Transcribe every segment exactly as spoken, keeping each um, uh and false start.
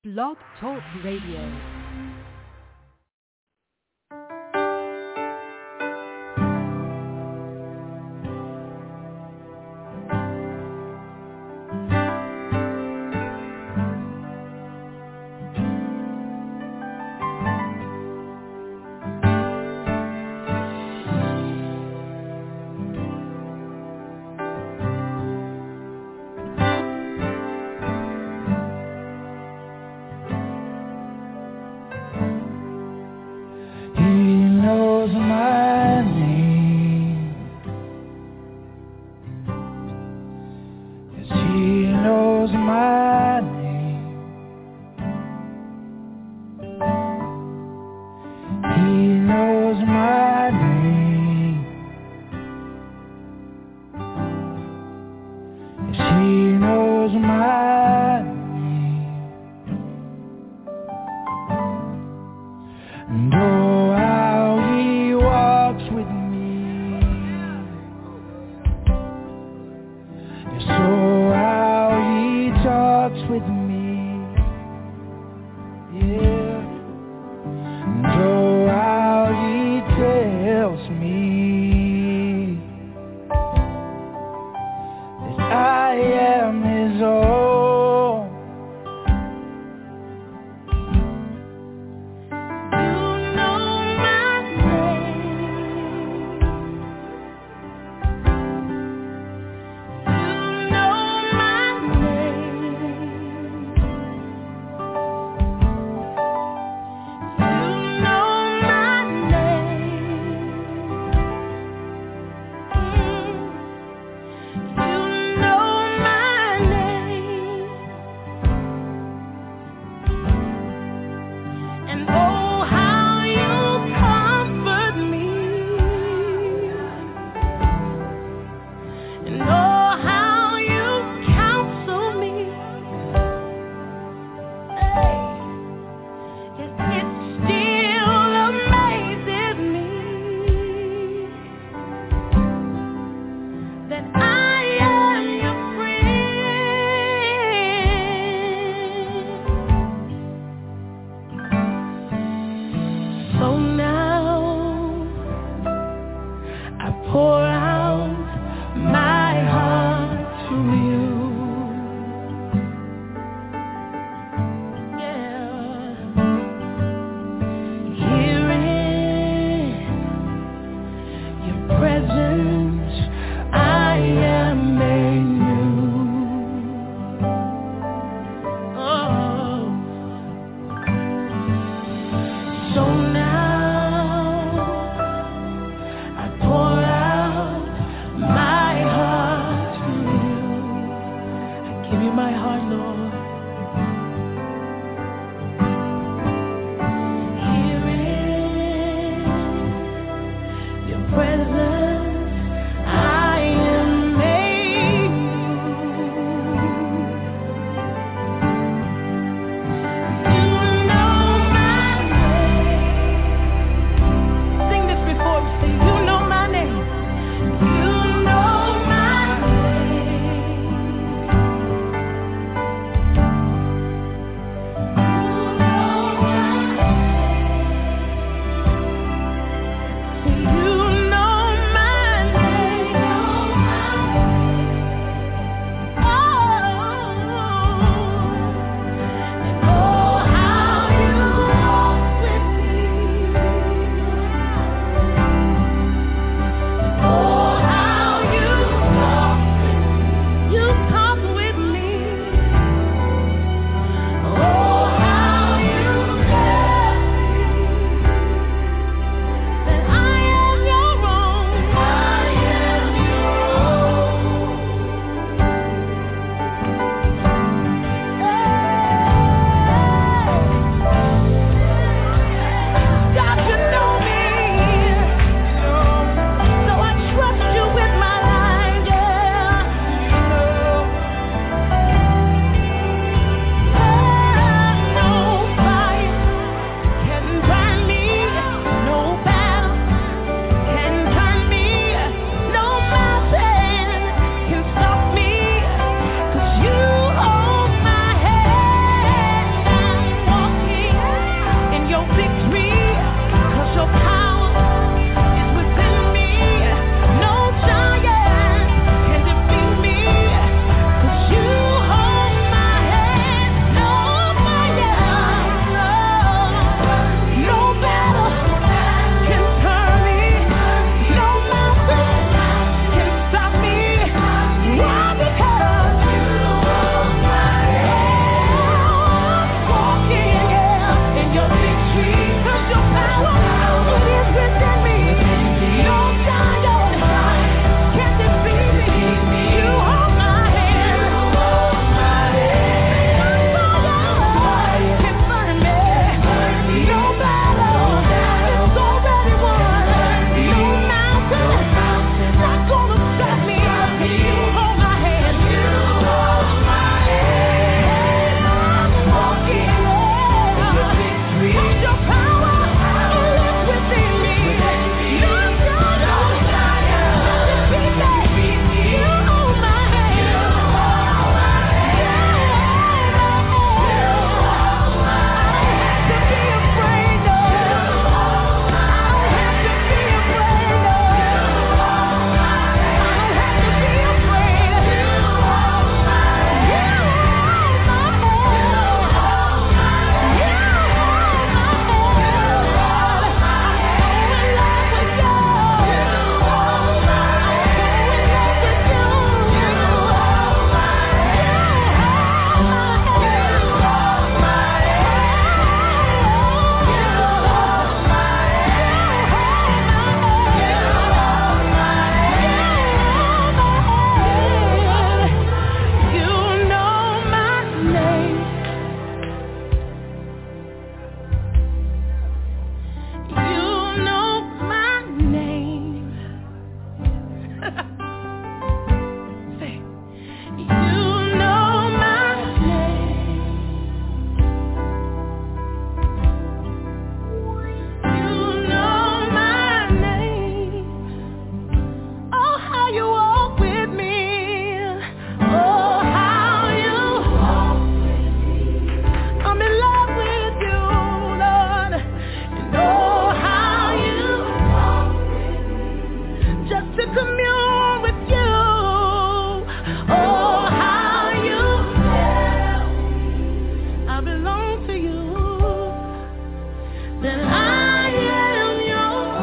Blog Talk Radio. belong to you, then I am your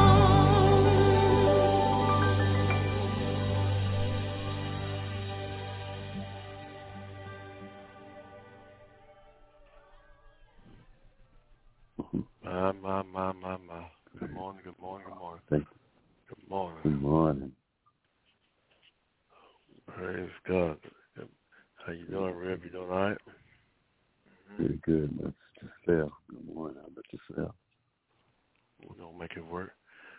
own. My, my, my, my, my. Good morning, good morning, good morning. Thank you. Good morning. Good morning. Praise God. How you doing, Reb? You doing all right? Pretty good, man. Just fell. Good morning. How about yourself? We're going to make it work.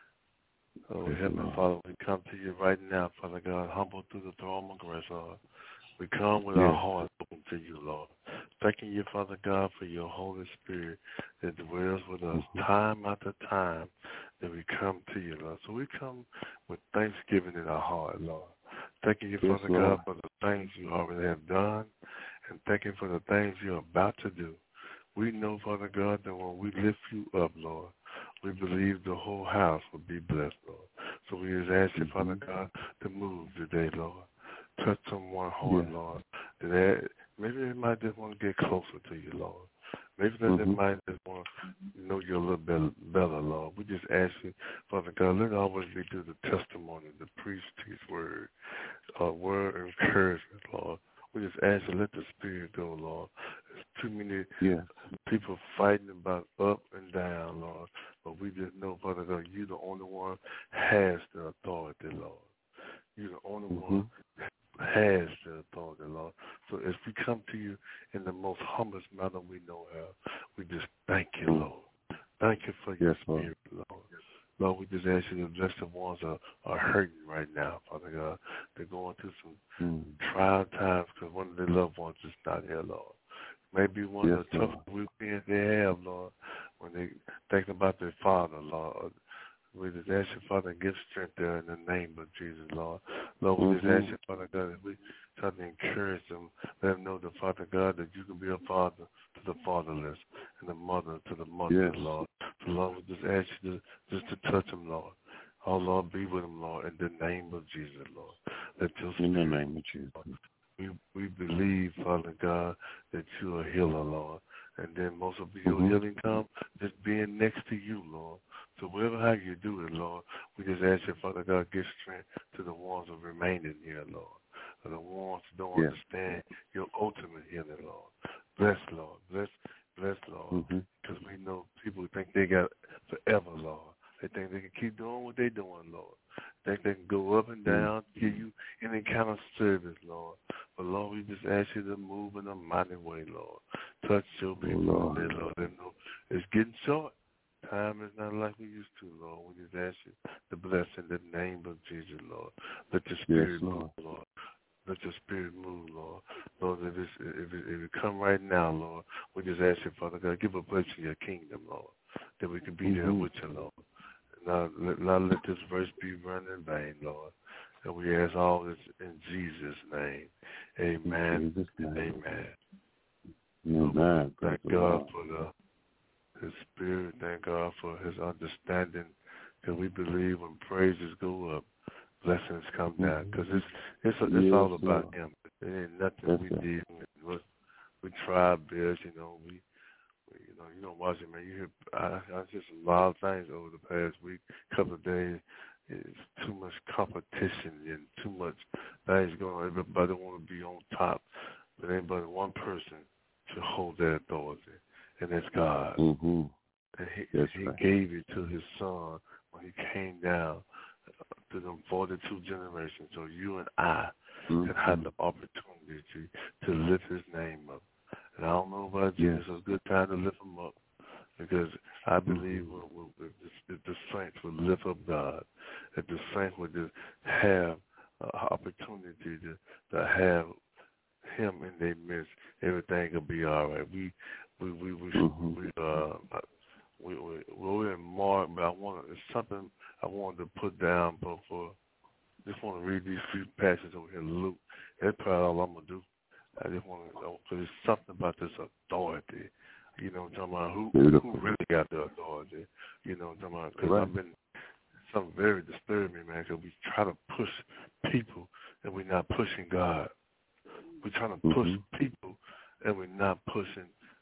Oh, Heavenly Father, we come to you right now, Father God, humble through the throne of grace, Lord. We come with yes. our hearts open to you, Lord. Thanking you, Father God, for your Holy Spirit that dwells with us Mm-hmm. time after time that we come to you, Lord. So we come with thanksgiving in our heart, Lord. Thanking you, Yes, Father Lord. God, for the things you already have done, and thanking for the things you're about to do. We know, Father God, that when we lift you up, Lord, we believe the whole house will be blessed, Lord. So we just ask you, mm-hmm. Father God, to move today, Lord. Touch someone hard, yes. Lord. That maybe they might just want to get closer to you, Lord. Maybe that mm-hmm. they might just want to know you a little bit better, Lord. We just ask you, Father God, let it always be through the testimony, the priest teach word, uh, word of encouragement, Lord. We just ask you, let the Spirit go, Lord. There's too many yes. people fighting about up and down, Lord. But we just know, Father God, you're the only one has the authority, Lord. You're the only mm-hmm. one has the authority, Lord. So as we come to you in the most humblest manner we know how, we just thank you, mm-hmm. Lord. Thank you for your yes, Spirit, Lord. Lord. Lord, we just ask you to bless the ones that are hurting right now, Father God. They're going through some mm-hmm. trial times because one of their loved ones is not here, Lord. Maybe one yes, of the toughest weekends they have, Lord, when they think about their father, Lord. We just ask you, Father, give strength there in the name of Jesus, Lord. Lord, we mm-hmm. just ask you, Father God, that we try to encourage them, let them know, the Father God, that you can be a father to the fatherless and a mother to the motherless, yes. Lord. So, Lord, we just ask you to, just to touch them, Lord. Oh, Lord, be with them, Lord, in the name of Jesus, Lord. Let your in spirit, the name of Jesus. We, we believe, Father God, that you're a healer, Lord. And then most of your mm-hmm. healing comes just being next to you, Lord. So whatever how you do it, Lord, we just ask you, Father God, give strength to the ones who are remaining here, Lord. And the ones who don't yes. understand your ultimate healing, Lord. Bless, Lord. Bless, bless, Lord. Because mm-hmm. we know people think they got forever, Lord. They think they can keep doing what they're doing, Lord. They think they can go up and down, mm-hmm. give you any kind of service, Lord. But, Lord, we just ask you to move in a mighty way, Lord. Touch your people oh, Lord. today, Lord. They know it's getting short. Time is not like we used to, Lord. We just ask you to bless in the name of Jesus, Lord. Let your spirit yes, move, Lord. Let your spirit move, Lord. Lord, if, it's, if, it, if it come right now, Lord, we just ask you, Father God, give a place in your kingdom, Lord, that we can be mm-hmm. there with you, Lord. Now, let, not let this verse be run in vain, Lord. And we ask all this in Jesus' name. Amen. Jesus' name. Amen. Amen. So thank God for the His Spirit. Thank God for His understanding. Because we believe when praises go up, blessings come mm-hmm. down. Because it's it's it's yes, all about Lord. Him. It ain't nothing That's we it. did. We tried best, you know. We, we, you know, you don't watch it, man. You hear I, I just a lot of things over the past week, couple of days. It's too much competition and too much things going on. Everybody want to be on top, but ain't but one person to hold that authority, and that's God. Mm-hmm. And he, That's he right. gave it to his son when he came down to them forty-two generations. So you and I mm-hmm. can have the opportunity to, to lift his name up. And I don't know about you, yes. it's a good time to lift him up because I believe mm-hmm. we'll, we'll, if the saints will lift up God, that the saints would just have an opportunity to, to have him in their midst, everything will be all right. We, we, we, we, mm-hmm. we uh, we, we, we're in Mark, but I want it's something I wanted to put down, but for just want to read these few passages over here in Luke. That's probably all I'm gonna do. I just want to know because there's something about this authority. You know, what I'm talking about who Beautiful. who really got the authority. You know, what I'm talking about because right. I've been something very disturbing, man. Because we try to push people and we're not pushing God. We're trying to push mm-hmm. people and we're not pushing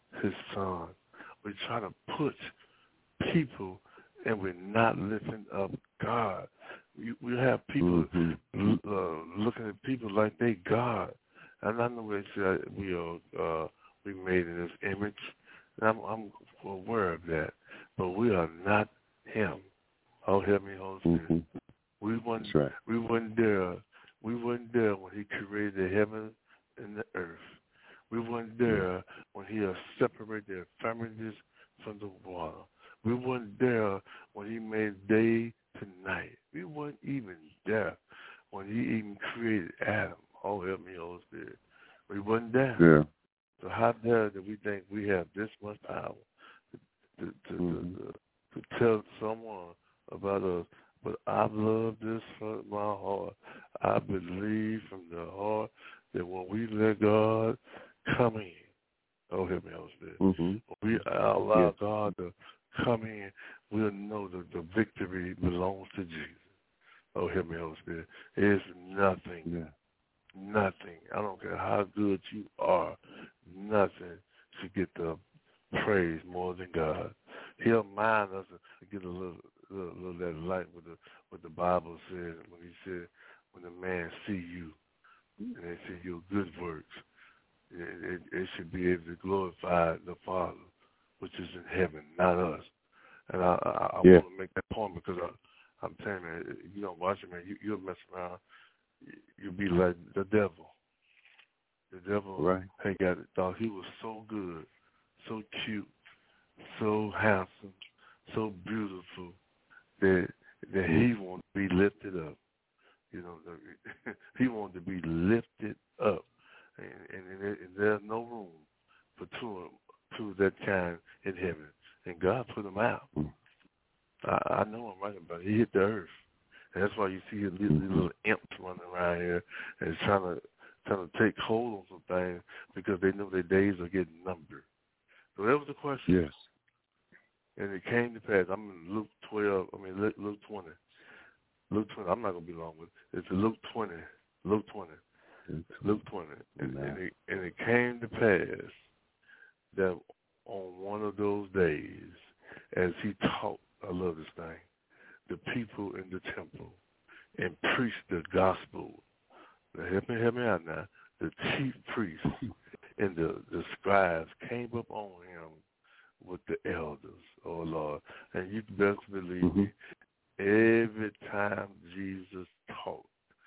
his son. We try to put people, and we're not lifting up God. We, we have people mm-hmm. uh, looking at people like they God. And I know they say we are uh, we made in His image, and I'm, I'm aware of that. But we are not Him. Oh, help me, Holy Spirit. Mm-hmm. We weren't. Right. We weren't there. We weren't there when He created the heaven and the earth. We weren't there when He separated the infirmities from the water. We weren't there when He made day to night. We weren't even there when He even created Adam. Oh, help me, Holy Spirit. We wasn't there. Yeah. So how dare that we think we have this much power to, to, to, mm-hmm. to, to, to tell someone about us? But I love this from my heart. I believe from the heart that when we let God come in, oh, help me, Holy Spirit. Mm-hmm. When we allow yeah. God to come in, we'll know that the victory belongs to Jesus. Oh, help me, Holy Spirit. It's nothing. Yeah. Nothing. I don't care how good you are. Nothing should get the praise more than God. He'll mind us to get a little, little, little that light with the what the Bible says when He said, when the man see you and they see your good works, it, it, it should be able to glorify the Father, which is in heaven, not us. And I, I, I yeah. want to make that point because I, I'm telling you, man, if you don't watch it, man, you, you'll mess around. You'll be like the devil. The devil right. had got it, thought he was so good, so cute, so handsome, so beautiful that that he wanted to be lifted up. You know, the, he wanted to be lifted up, and, and, and there's no room for two two of that kind in heaven. And God put him out. I, I know I'm right about it. He hit the earth. And that's why you see these little, little imps running around here and trying to trying to take hold on some things because they know their days are getting numbered. So that was the question. Yes. And it came to pass. I'm in Luke twelve. I mean Luke twenty. Luke twenty. I'm not gonna be long with it. It's Luke twenty. Luke twenty. Luke twenty. And, and, it, and it came to pass that on one of those days, as He taught, I love this thing, the people in the temple and preached the gospel. Now, help me, help me out now. The chief priests and the, the scribes came up on Him with the elders, oh Lord. And you best believe mm-hmm. me, every time Jesus taught,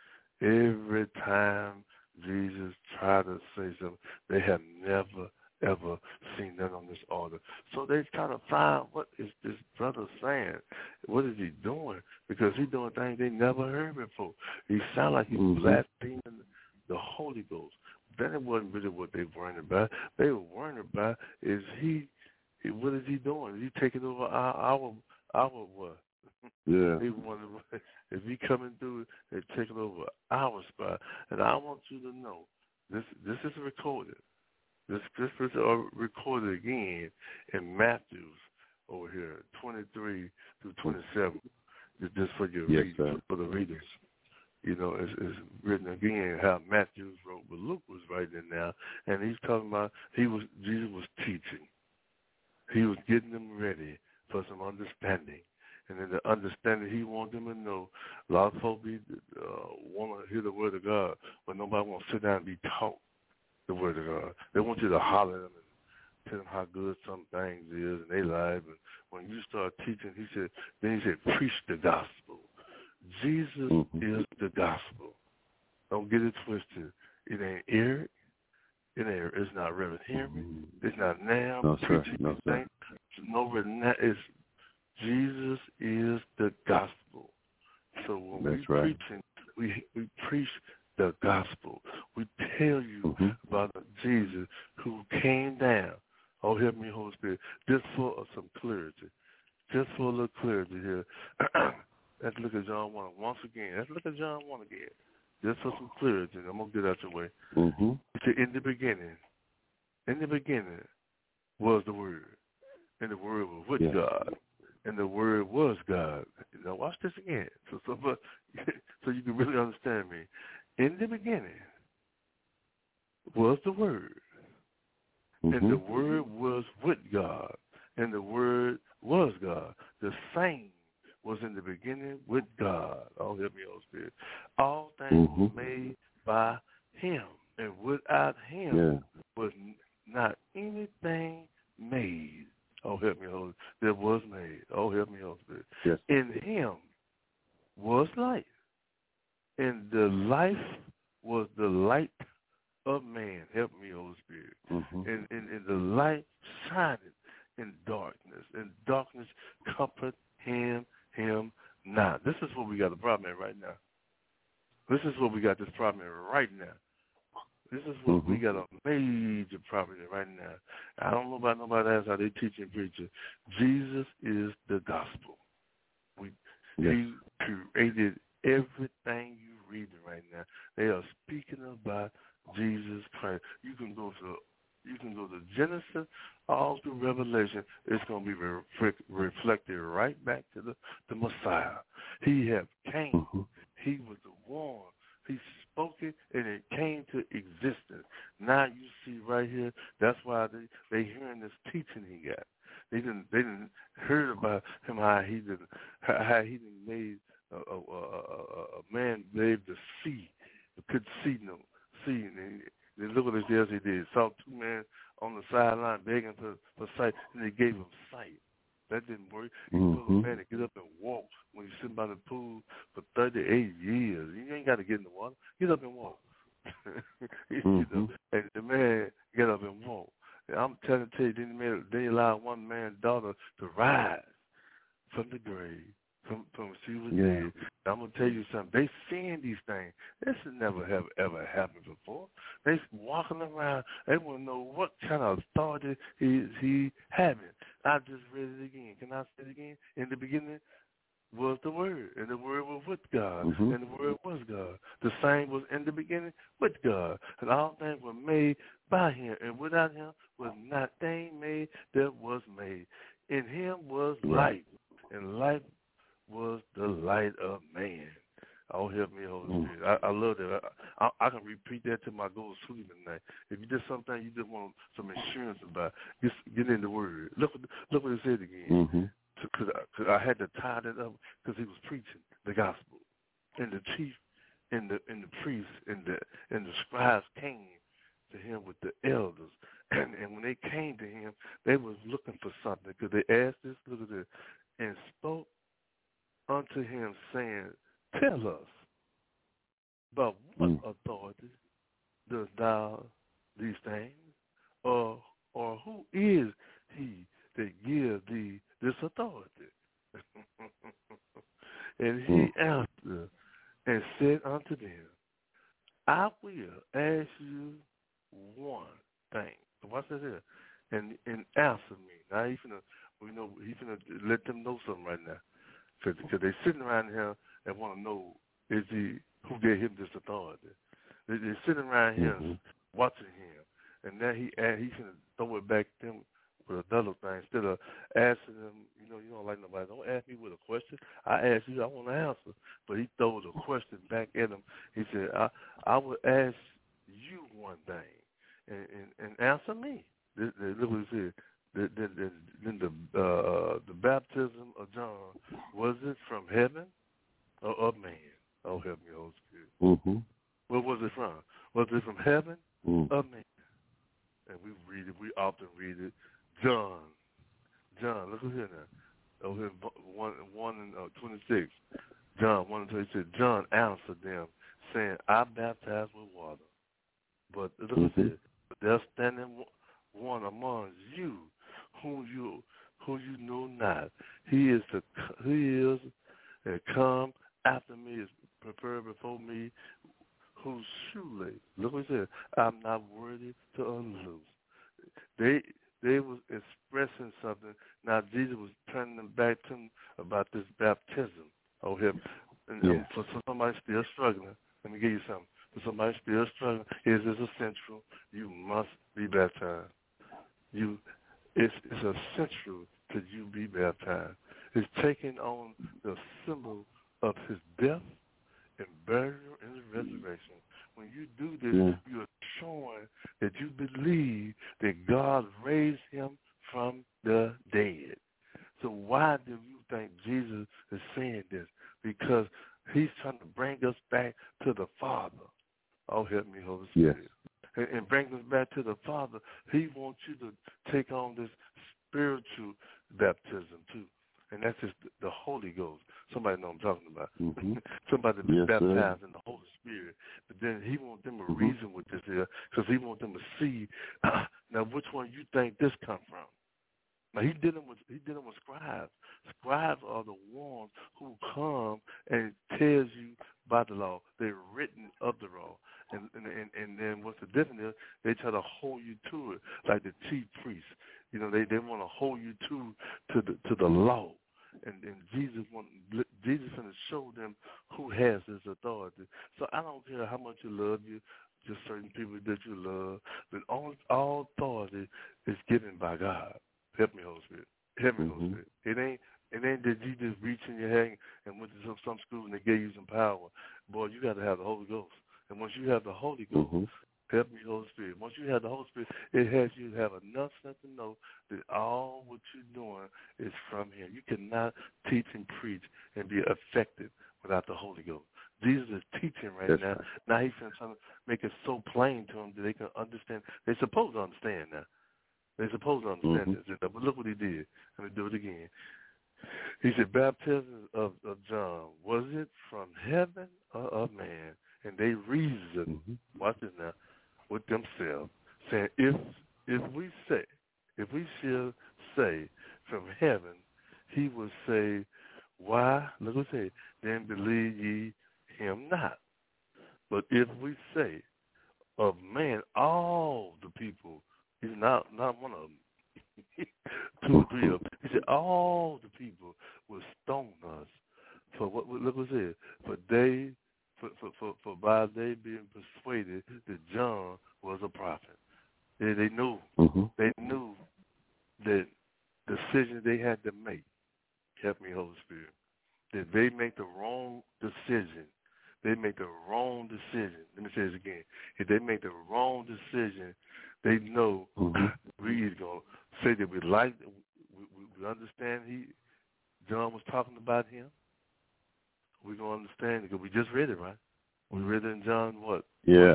every time Jesus tried to say something, they have never, ever seen that on this altar. So they try to find what is this brother saying? What is he doing? Because he's doing things they never heard before. He sounds like he's mm-hmm. blaspheming the Holy Ghost. That wasn't really what they were worrying about. They were worrying about is he, what is he doing? Is he taking over our, our, our what? Yeah. They wonder if he coming through and taking over our spot. And I want you to know, this this is recorded. This this is recorded again in Matthew over here, twenty-three through twenty-seven. Just for your yes, readers, for the readers. You know, it's, it's written again how Matthew wrote, but Luke was writing it now, and he's talking about he was Jesus was teaching. He was getting them ready for some understanding. And in the understanding he wanted them to know, a lot of folks uh, want to hear the word of God, but nobody wants to sit down and be taught the word of God. They want you to holler at them and tell them how good some things is in their life. And when you start teaching, he said, then he said, preach the gospel. Jesus mm-hmm. is the gospel. Don't get it twisted. It ain't Eric. It ain't. It's not Reverend Henry. It's not now. No, sir. No, sir. No, Reverend. It's Jesus is the gospel. So when That's we right. preaching, we we preach the gospel. We tell you mm-hmm. about Jesus who came down. Oh, help me, Holy Spirit. Just for some clarity. Just for a little clarity here. Let's look at John one once again. Let's look at John one again. Just for some clarity. I'm going to get out your way. Mm-hmm. In the beginning, in the beginning was the Word. And the Word was with yeah. God. And the Word was God. Now watch this again, so so, so you can really understand me. In the beginning was the Word, Mm-hmm. And the Word was with God, and the Word was God. The same was in the beginning with God. Oh, help me, Holy Spirit. All things Mm-hmm. were made by Him, and without Him Yeah. was not anything made. Oh, help me, Holy Spirit. That was made. Oh, help me, Holy Spirit. Yes. In Him was life, and the life was the light of man. Help me, Holy Spirit. Mm-hmm. And, and, and the light shined in darkness, and darkness comfort him, him not. This is what we got a problem in right now. This is what we got this problem in right now. This is what Mm-hmm. we got a major problem in right now. I don't know about nobody else how they teach and preach it. Jesus is the gospel. We, yes. He created everything you reading right now. They are speaking about Jesus Christ. You can go to you can go to Genesis all through Revelation. It's going to be re- reflected right back to the, the Messiah. He have came. Mm-hmm. He was the one. He spoke it, and it came to existence. Now you see right here. That's why they they hearing this teaching he got. They didn't they didn't heard about him how he didn't how he didn't made a, a, a, a man able to see, could see no see. And they look at this else he did. Saw two men on the sideline begging for, for sight, and they gave him sight. That didn't work. You mm-hmm. told a man to get up and walk when you sit by the pool for thirty-eight years. You ain't got to get in the water. Get up and walk. you mm-hmm. know, and the man get up and walk. And I'm telling you, then they, made, they allowed one man's daughter to rise from the grave, from from she was yeah. dead. I'm gonna tell you something. They seeing these things. This has never have ever happened before. They walking around. They want to know what kind of authority is he having. I just read it again. Can I say it again? In the beginning was the Word, and the Word was with God, mm-hmm. and the Word was God. The same was in the beginning with God, and all things were made by Him, and without Him was not thing made that was made. In Him was light, and light was the light of man. Oh, help me, Holy mm. Spirit. I, I love that. I, I, I can repeat that till my go to sleep tonight. If you did something you just want some assurance about, just get in the Word. Look, look what it said again. Mm-hmm. Because I, I had to tie that up because he was preaching the gospel, and the chief, and the and the priests, and the and the scribes came to him with the elders, and, and when they came to him, they was looking for something because they asked this, look at this, and spoke unto him, saying, "Tell us, by what mm. authority does thou these things, or or who is he that give thee this authority?" And he mm. answered and said unto them, "I will ask you one thing." So watch this here. And and answer me. Now he finna, we know he finna let them know something right now, because they sitting around here and want to know, is he who gave him this authority? They, they're sitting around here mm-hmm. watching him, and now he and he finna throw it back to them with another thing instead of asking them. You know, you don't like nobody. Don't ask me with a question. I ask you, I want to answer. But he throws a question back at him. He said, "I I will ask you one thing, and and, and answer me." This, this, look what he said. Then the, the, the, uh, the baptism of John, was it from heaven or of man? Oh, help me, Holy Spirit. Mm-hmm. Where was it from? Was it from heaven mm. or man? And we read it. We often read it. John. John, look at here now. Over here, one, one and uh, twenty-six. John one and twenty-six. John answered them, saying, "I baptize with water, but look mm-hmm. at this. But there's standing one among you, whom you who you know not. He is the he is and come after me, is prepared before me, whose shoelace, look what he said, I'm not worthy to unloose." They they was expressing something. Now Jesus was turning them back to them about this baptism. Oh, him. And yes. for somebody still struggling, let me give you something. For somebody still struggling, it is essential. You must be baptized. You, it's, it's essential that you be baptized. It's taking on the symbol of his death and burial and resurrection. When you do this, yeah. you're showing that you believe that God raised him from the dead. So why do you think Jesus is saying this? Because he's trying to bring us back to the Father. Oh, help me, Holy Spirit. Yes. And, and bring us back to the Father. He wants you to take on this spiritual baptism too. And that's just the Holy Ghost. Somebody know what I'm talking about. Mm-hmm. Somebody to be yes, baptized sir. in the Holy Spirit. But then he wants them to Mm-hmm. reason with this here because he wants them to see, uh, now, which one you think this come from. Now, he dealing with he dealing with scribes. Scribes are the ones who come and tells you by the law. They're written of the law. And, and and and then what's the difference is they try to hold you to it, like the chief priests. You know, they, they want to hold you to to the to the law. And, and Jesus want Jesus going to show them who has this authority. So I don't care how much you love you, just certain people that you love, but all all authority is given by God. Help me, Holy Spirit. Help me, mm-hmm. Holy Spirit. It ain't it ain't that you just reach in your hand and went to some, some school and they gave you some power. Boy, you got to have the Holy Ghost. And once you have the Holy Ghost, mm-hmm. help me, Holy Spirit. Once you have the Holy Spirit, it has you have enough sense to know that all what you're doing is from Him. You cannot teach and preach and be effective without the Holy Ghost. Jesus is teaching right That's now. right. Now He's trying to make it so plain to them that they can understand. They're supposed to understand now. They're supposed to understand mm-hmm. this. But look what He did. Let me do it again. He said, baptism of, of John, was it from heaven or of man? And they reasoned, mm-hmm. watch this now, with themselves, saying, if if we say, if we shall say from heaven, he will say, why, look what it says, then believe ye him not. But if we say of man, all the people, he's not, not one of them, two or three of them, he said, all the people will stone us for what, look what it says, for they, For, for, for, for by they being persuaded that John was a prophet. They, they knew, mm-hmm. they knew that decisions they had to make, help me, Holy Spirit, that they make the wrong decision. They make the wrong decision. Let me say this again. If they make the wrong decision, they know mm-hmm. we either going to say that we like, we, we, we understand he, John was talking about him. We're going to understand it because we just read it, right? We read it in John, what? Yeah.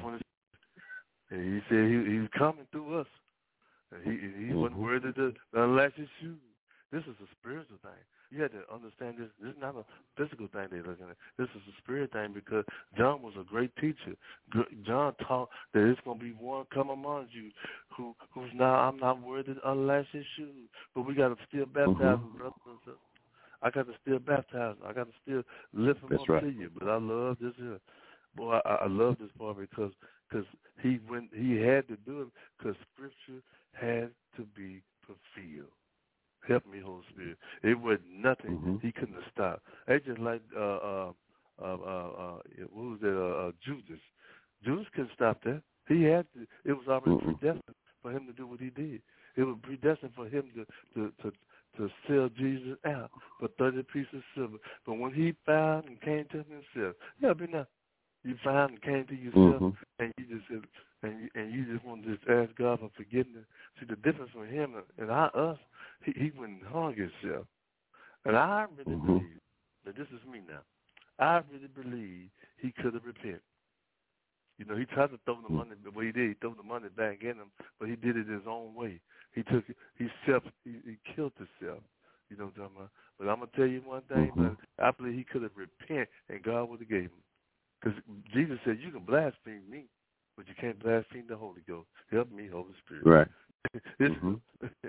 And he said he, he was coming through us. And he he mm-hmm. wasn't worthy to unlash his shoes. This is a spiritual thing. You have to understand this. This is not a physical thing they're looking at. This is a spirit thing because John was a great teacher. John taught that it's going to be one come among you who who's now, I'm not worthy to unlash his shoes. But we got to still baptize mm-hmm. him, brothers and sisters. I got to still baptize him. I got to still lift him That's up right. to you. But I love this here. Boy, I, I love this part because cause he went, he had to do it because Scripture had to be fulfilled. Help me, Holy Spirit. It was nothing mm-hmm. he couldn't have stopped. It's just like uh, uh, uh, uh, uh, what was it? Uh, uh, Judas. Judas couldn't stop that. He had to. It was already Mm-mm. predestined for him to do what he did. It was predestined for him to to to. to sell Jesus out for thirty pieces of silver. But when he found and came to himself, yeah, but now you found and came to yourself, mm-hmm. and you just said, and you, and you just want to just ask God for forgiveness. See the difference between him and I, us, he, he went and hung himself. And I really mm-hmm. believe, now this is me now, I really believe he could have repented. You know, he tried to throw the money the way he did. He threw the money back in him, but he did it his own way. He took it. He self. He, he killed himself. You know what I'm talking about? But I'm gonna tell you one thing. Mm-hmm. But I believe he could have repented, and God would have gave him. Because Jesus said, "You can blaspheme me, but you can't blaspheme the Holy Ghost. Help me, Holy Spirit." Right. this mm-hmm.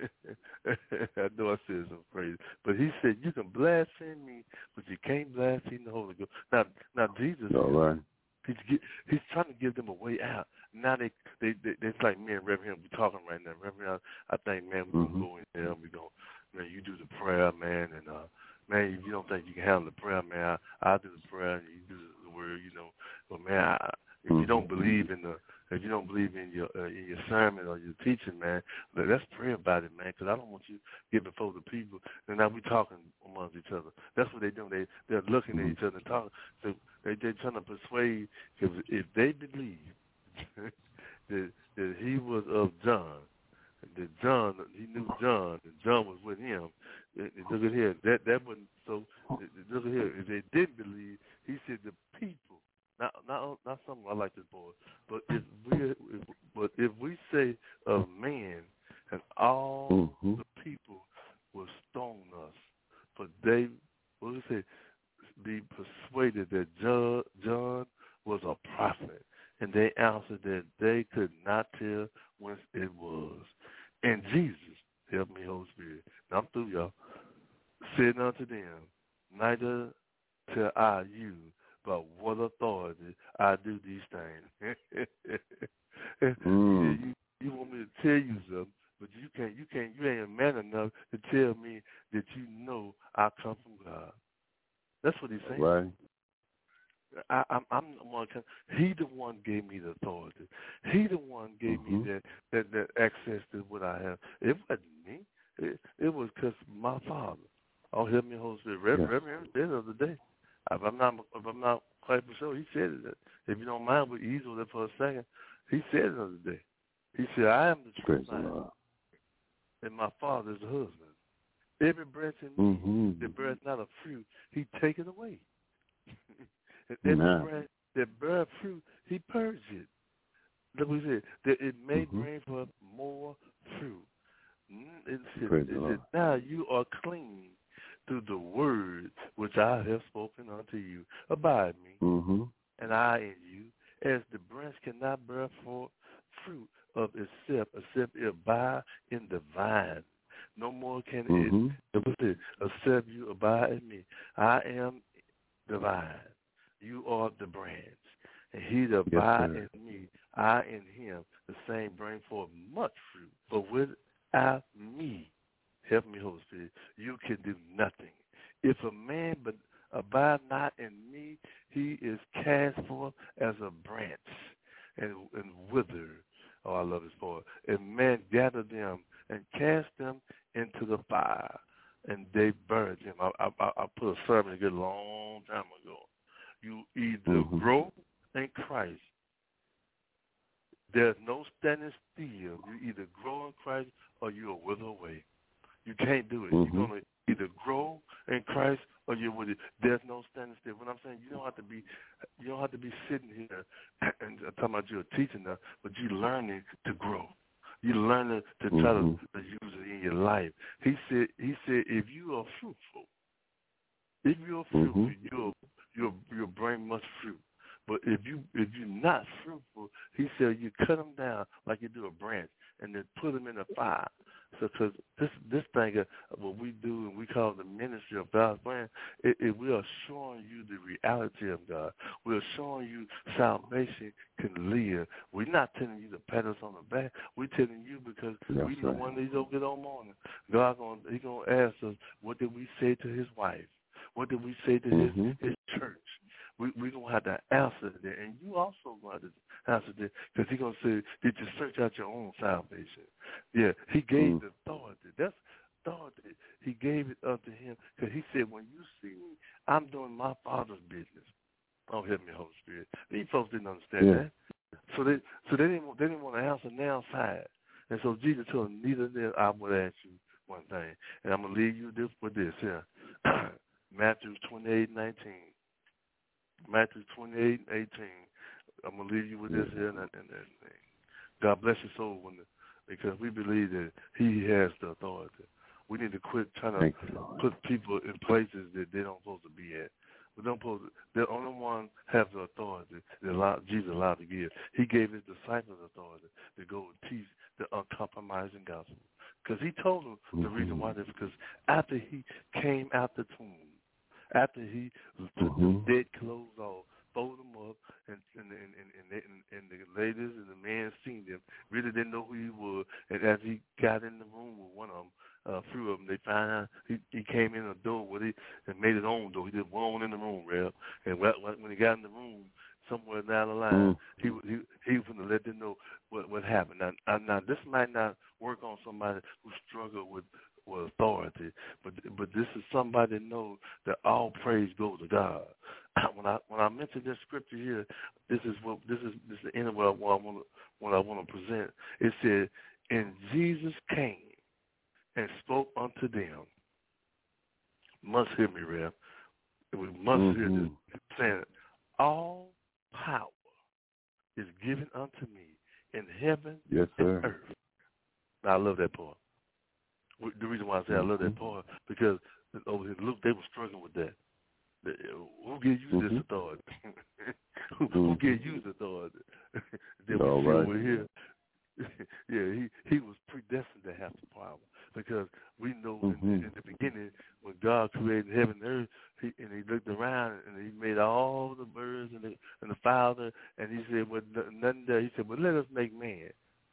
I know I said some crazy, but he said, "You can blaspheme me, but you can't blaspheme the Holy Ghost." Now, now Jesus. All right. He's get, he's trying to give them a way out. Now they they, they it's like me and Reverend we talking right now. Reverend, I, I think man we're mm-hmm. gonna go in there and we gonna man you do the prayer, man, and uh man if you don't think you can handle the prayer, man, I I do the prayer and you do the word, you know. But man, I, if mm-hmm. you don't believe in the if you don't believe in your uh, in your sermon or your teaching, man, let's pray about it, man, because I don't want you to get before the people. And now we talking amongst each other. That's what they do. They they're looking mm-hmm. at each other and talking. So they they're trying to persuade. Because if they believe, that, that he was of John. That John, he knew John, and John was with him. And, and look at here, that that wasn't so. Look at here, if they didn't believe, he said the people. Not not not something I like this boy, but if we if, but if we say a man and all mm-hmm. the people will stone us, but they what do you say? Be persuaded that John, John was a prophet, and they answered that they could not tell whence it was. And Jesus, help me, Holy Spirit, now I'm through, y'all, said unto them, neither tell I you, but what authority I do these things. mm. you, you want me to tell you something, but you can't, you can't, you ain't a man enough to tell me that you know I come from God. That's what he's saying. Right. I, I'm, I'm the one. He the one gave me the authority. He the one gave mm-hmm. me that, that that access to what I have. It wasn't me. It, it was because my Father. Oh, help me, Holy Spirit. Reverend, yes. Reverend said the other day. If I'm not, if I'm not quite for sure, he said it. If you don't mind, we ease with it for a second. He said it the other day. He said, "I am the true vine, and my Father is the husband. Every branch in me mm-hmm. that bears not a fruit, he take it away." And every nah. branch that bears fruit, he purges it. Look what he said, that it may mm-hmm. bring forth more fruit. It said, Praise it said, now you are clean through the word which I have spoken unto you. Abide me, mm-hmm. and I in you, as the branch cannot bear forth fruit of itself, except it abide in the vine. No more can mm-hmm. it, it, except you abide in me. I am the vine. You are the branch. And he that yes, abide in me, I in him, the same bring forth much fruit. But without me, help me, Holy Spirit, you can do nothing. If a man but abide not in me, he is cast forth as a branch and, and wither. Oh, I love this part. And man gather them and cast them into the fire, and they burned him. I, I, I put a sermon together a long time ago. You either mm-hmm. grow in Christ. There's no standing still. You either grow in Christ or you'll wither away. You can't do it. Mm-hmm. You're going to either grow in Christ or you're with it. There's no standing still. What I'm saying, you don't have to be, you don't have to be sitting here and I'm talking about you're teaching now, but you're learning to grow. You're learning to try mm-hmm. to, to use it in your life. He said, he said, if you are fruitful, if you're fruitful, mm-hmm. you'll you'll you'll bring much fruit. But if you if you're not fruitful, he said you cut them down like you do a branch and then put them in a fire. So, because this this thing, uh, what we do and we call the ministry of God's plan, it, it, we are showing you the reality of God. We're showing you salvation can live. We're not telling you to pat us on the back. We're telling you because That's we know right. one day he'll get on morning. God gonna he gonna ask us, what did we say to his wife? What did we say to mm-hmm. his his church? We we gonna have to answer that, and you also gonna have to answer that because he's gonna say, did you search out your own salvation? Yeah, he gave mm. the authority. That's authority. He gave it unto him because he said, when you see me, I'm doing my Father's business. Oh, help me, Holy Spirit. These folks didn't understand yeah. that, so they so they didn't they didn't want to answer now side, and so Jesus told them, neither did I would ask you one thing, and I'm gonna leave you this with this here. Matthew twenty-eight nineteen. Matthew twenty-eight eighteen. I'm going to leave you with this here. And, and, and, and God bless your soul when the, because we believe that he has the authority. We need to quit trying to you, put people in places that they don't supposed to be at. We don't supposed to, the only one have the authority that allowed, Jesus allowed to give. He gave his disciples authority to go and teach the uncompromising gospel. Because he told them mm-hmm. the reason why is because after he came out the tomb, after he took mm-hmm. the dead clothes off, folded them up, and and, and, and, and and the ladies and the men seen them, really didn't know who he was. And as he got in the room with one of them, uh, few of them, they found out he, he came in a door with it and made his own door. He just went on in the room, real. And when he got in the room, somewhere down the line, mm. he he he was going to let them know what what happened. Now, now this might not work on somebody who struggled with. with authority, but but this is somebody that knows that all praise goes to God. when I when I mention this scripture here, this is what this is this is the end of what I want to what I want to present. It said, "And Jesus came and spoke unto them." Must hear me, Rev. We must mm-hmm. hear this. Saying, "All power is given unto me in heaven yes, and earth." Now I love that part. The reason why I say I love that part because over here, Luke, they were struggling with that. Who gave you mm-hmm. this authority? who, who gave you this authority? Then we All see right. over here. yeah, he, he was predestined to have the power because we know mm-hmm. in, in the beginning when God created heaven and earth, he, and he looked around and he made all the birds and the and the fowls, and he said, "Well, nothing there." He said, "Well, let us make man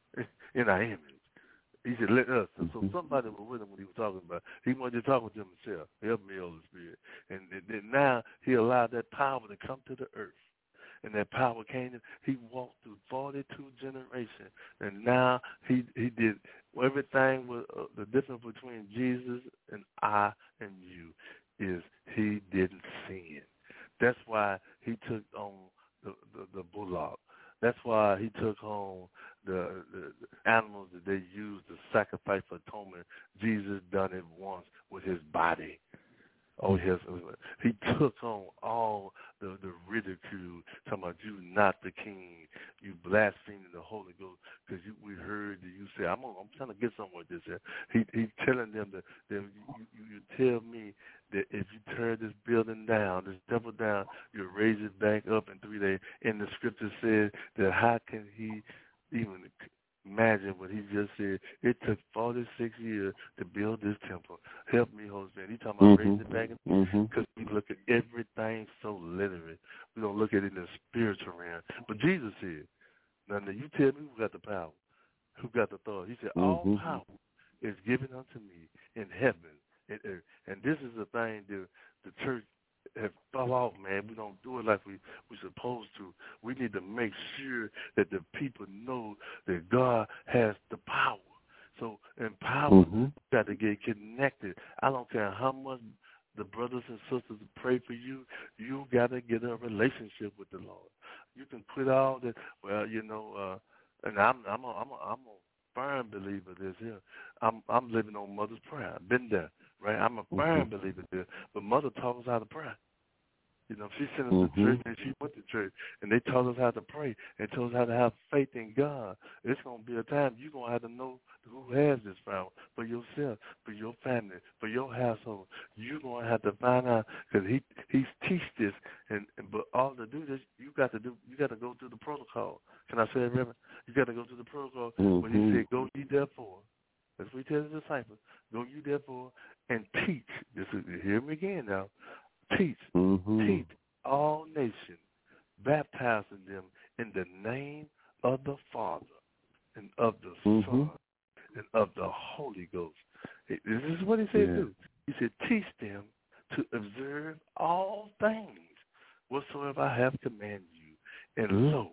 in our image." He said, "Let us." So, so somebody was with him when he was talking about. He wanted to talk with himself. Help me, Holy Spirit. And, and then now he allowed that power to come to the earth. And that power came. He walked through forty-two generations. And now he he did everything. With, uh, the difference between Jesus and I and you is he didn't sin. That's why he took on the, the, the bullock. That's why he took home the, the, the animals that they used to sacrifice for atonement. Jesus done it once with his body. Oh, yes. He took on all the, the ridicule, talking about you not the king, you blaspheming the Holy Ghost, because we heard that you say, I'm I'm trying to get somewhere with this here. He, he's telling them that, that you, you, you tell me that if you tear this building down, this temple down, you'll raise it back up in three days. And the scripture says that how can he even imagine what he just said? It took forty-six years to build this temple. Help me, Holy Spirit. He talking about mm-hmm. raising it back because mm-hmm. we look at everything so literally. We don't look at it in the spiritual realm. But Jesus said, now, now you tell me who got the power, who got the authority. He said, mm-hmm. all power is given unto me in heaven and earth. And this is the thing that the church have fell off, man. We don't do it like we we supposed to. We need to make sure that the people know that God has the power. So in power, mm-hmm. you got to get connected. I don't care how much the brothers and sisters pray for you. You got to get a relationship with the Lord. You can put all that. Well, you know, uh, and I'm I'm a, I'm a, I'm a firm believer of this here. I'm I'm living on Mother's prayer. I've been there. Right, I'm a firm mm-hmm. believer there. But Mother taught us how to pray. You know, she sent us mm-hmm. to church and she went to church, and they taught us how to pray and told us how to have faith in God. It's going to be a time you're going to have to know who has this power for yourself, for your family, for your household. You're going to have to find out because he he's teach this, and, and but all to do this, you got to do. You got to go through the protocol. Can I say it, Reverend? You got to go through the protocol mm-hmm. when he said, "Go ye therefore." That's what he tells the disciples. Go you therefore and teach. This is, hear me again now. Teach. Mm-hmm. Teach all nations, baptizing them in the name of the Father and of the mm-hmm. Son and of the Holy Ghost. This is what he said yeah. do. He said, teach them to observe all things whatsoever I have commanded you. And lo,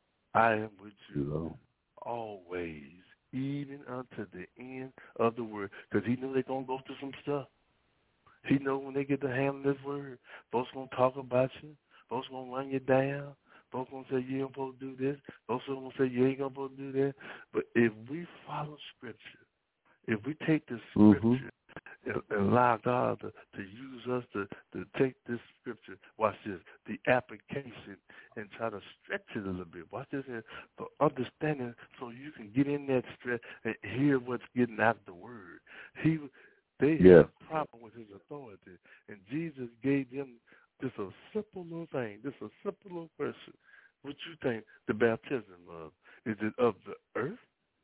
I am with you Hello. always, even unto the end of the word. Because he knew they're going to go through some stuff. He know when they get to handle this word, folks going to talk about you. Folks going to run you down. Folks going to say you ain't supposed to do this. Folks going to say you ain't supposed to do that. But if we follow Scripture, if we take the Scripture mm-hmm. and, and allow God to, to use us to, to take this Scripture, watch this, the application, and try to stretch it a little bit. Watch this here, for understanding so you can get in that stretch and hear what's getting out of the word. He They had yeah. a problem with his authority, and Jesus gave them just a simple little thing, just a simple little question. What you think the baptism of? Is it of the earth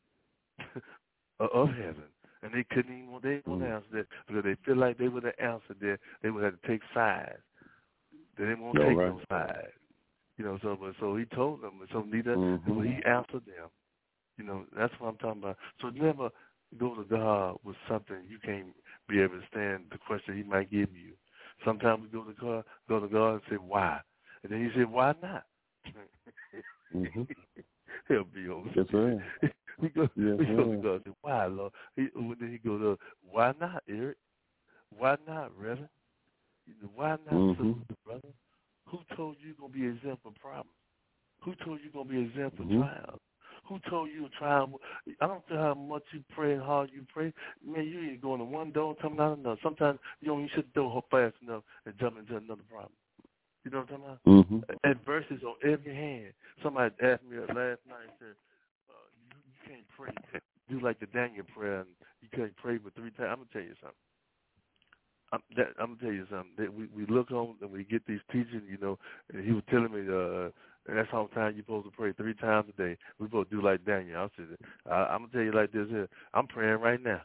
or of heaven? And they couldn't even, they didn't mm. answer that because they feel like they would have answered that. They would have to take sides. They didn't want to no, take right. no sides. You know, so but so he told them, so neither mm-hmm. so he answered them. You know, that's what I'm talking about. So never go to God with something you can't be able to stand the question he might give you. Sometimes we go to God, go to God and say, why? And then he said, why not? mm-hmm. He'll be over. That's right. we go, yes, we go to God and say, why, Lord? He, when then he go to, why not, Eric? Why not, Reverend? Why not, mm-hmm. sister, brother? Who told you you're going to be exempt from problems? Who told you you're going to be exempt from mm-hmm. trials? Who told you to try? I don't care how much you pray and hard you pray. Man, you ain't going to one door and coming out of another. Sometimes you don't even shut the door fast enough and jump into another problem. You know what I'm talking about? Mm-hmm. Adversities on every hand. Somebody asked me last night and said, uh, you, you can't pray. Do like the Daniel prayer, and you can't pray but three times. I'm going to tell you something. I'm, that, I'm going to tell you something. That we, we look on and we get these teachings, you know, and he was telling me, uh, that's how time you're supposed to pray three times a day. We're supposed to do like Daniel. I said, I, I'm going to tell you like this here. I'm praying right now.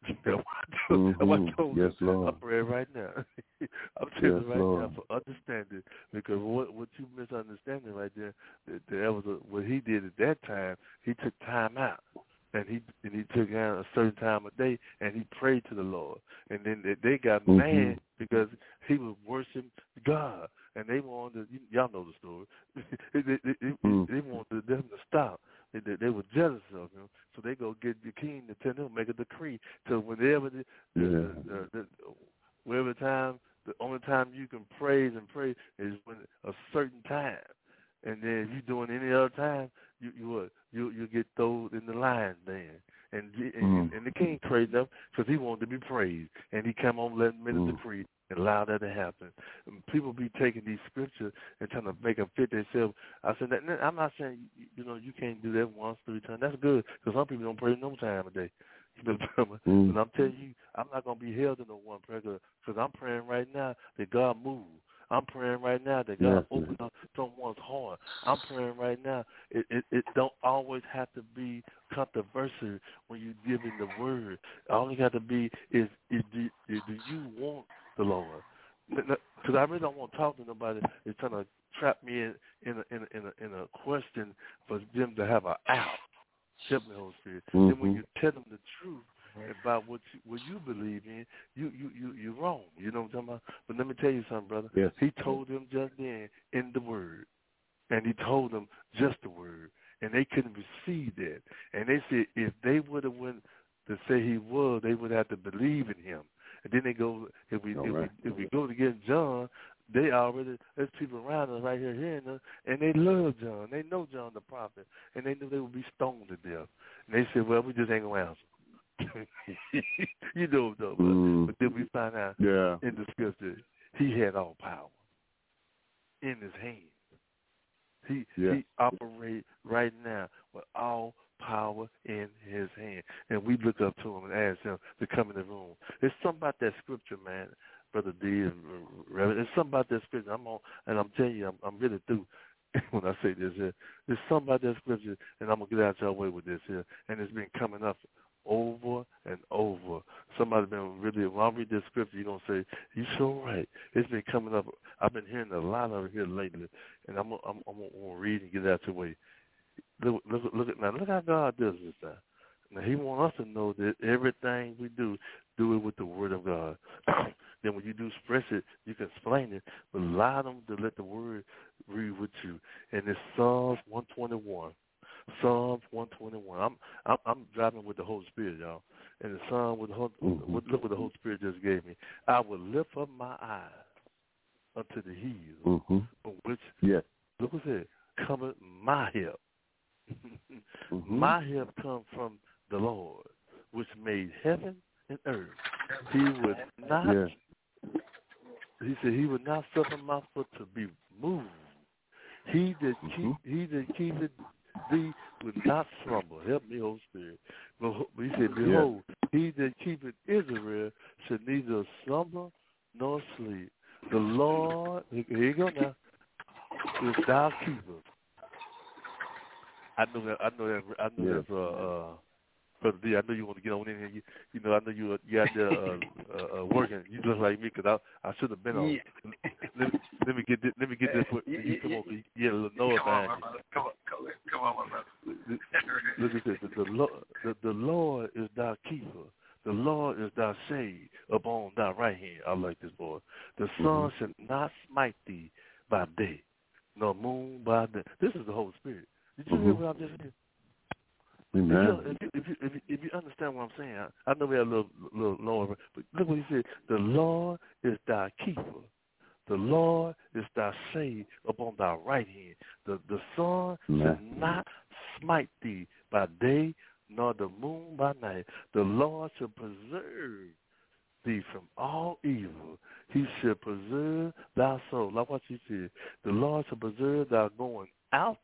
Mm-hmm. Yes, Lord. I'm praying right now. I'm telling yes, you right Lord. now for understanding, because what what you misunderstanding right there, that, that was a, what he did at that time. He took time out, and he and he took out a certain time a day, and he prayed to the Lord. And then they, they got mm-hmm. mad because he was worshiping God, and they wanted to, y'all know the story. they, they, they, mm. they wanted them to stop. They, they, they were jealous of him, so they go get the king to tell him make a decree. So whenever the, the, yeah. the, the, the wherever time, the only time you can praise and pray is when a certain time, and then if you're doing any other time, you you what you you get thrown in the line then. And and, mm. and the king praised them because he wanted to be praised, and he come on letting make a mm. decree and allow that to happen. And people be taking these scriptures and trying to make them fit themselves. I said, that, I'm not saying, you know, you can't do that once, three times. That's good, because some people don't pray no time a day. You know what I'm saying? mm. But I'm telling you, I'm not going to be held to no one prayer, because I'm praying right now that God move. I'm praying right now that God yes, open up someone's heart. I'm praying right now. It, it it don't always have to be controversial when you give in the word. All you got to be is, is do, is do you want the Lord? Because I really don't want to talk to nobody that's trying to trap me in in a, in a, in a, in a question for them to have an out. Help me, Holy Spirit. Mm-hmm. Then when you tell them the truth about what you, what you believe in, you you you you're wrong. You know what I'm talking about? But let me tell you something, brother. Yes. He told them just then in the word, and he told them just the word, and they couldn't receive that. And they said if they would have went to say he was, they would have to believe in him. And then they go, if we if right. we if we go to get John, they already there's people around us right here hearing us, and they love John. They know John the prophet, and they knew they would be stoned to death. And they said, well, we just ain't gonna answer. You know though, mm. but then we find out yeah. in the scripture he had all power in his hand. He yeah. he operates right now with all power in his hand. And we look up to him and ask him to come in the room. There's something about that scripture, man, Brother D and Reverend. There's something about that scripture. I'm on, and I'm telling you, I'm, I'm really through when I say this here. There's something about that scripture, and I'm going to get out your way with this here. And it's been coming up over and over. Somebody's been really, when I read this scripture, you're going to say, you're so right. It's been coming up. I've been hearing a lot of it here lately, and I'm, I'm, I'm going to read and get out your way. Look, look, look at now. Look how God does this time. Now He wants us to know that everything we do, do it with the Word of God. Then when you do express it, you can explain it, but allow them to let the Word read with you. And it's Psalms one twenty-one. Psalms one twenty-one. I'm I'm, I'm driving with the Holy Spirit, y'all. And the Psalm with the Holy, mm-hmm. look what the Holy Spirit just gave me. I will lift up my eyes unto the hills, mm-hmm. from which yes. look what it said, cometh my help. mm-hmm. My help comes from the Lord, which made heaven and earth. He would not. Yes. He said he would not suffer my foot to be moved. He that mm-hmm. keep he that keepeth thee would not slumber. Help me, Holy Spirit. But he said, behold, yes. he that keepeth Israel should neither slumber nor sleep. The Lord, here you go now, is thou keeper. I know that. I know that. I know yeah. that's. Uh, uh, Brother D, I know you want to get on in here. You, you know, I know you. You out there uh, uh, uh, working. You look like me because I, I should have been on. Yeah. Let, let me get this. Let me get this. You, you come on. You get a little noise behind you. Come on, come on, come on, my brother. Look at this. The, the, Lord, the, the Lord is thy keeper. The Lord is thy shade upon thy right hand. I like this, boy. The sun mm-hmm. shall not smite thee by day, nor moon by day. This is the Holy Spirit. Did you mm-hmm. hear what I just said? Amen. If you, if, you, if, you, if you understand what I'm saying, I, I know we had a little, little lower, but look what he said. The Lord is thy keeper. The Lord is thy shade upon thy right hand. The, the sun shall not smite thee by day, nor the moon by night. The Lord shall preserve thee from all evil. He shall preserve thy soul. Like what you said, the Lord shall preserve thy going out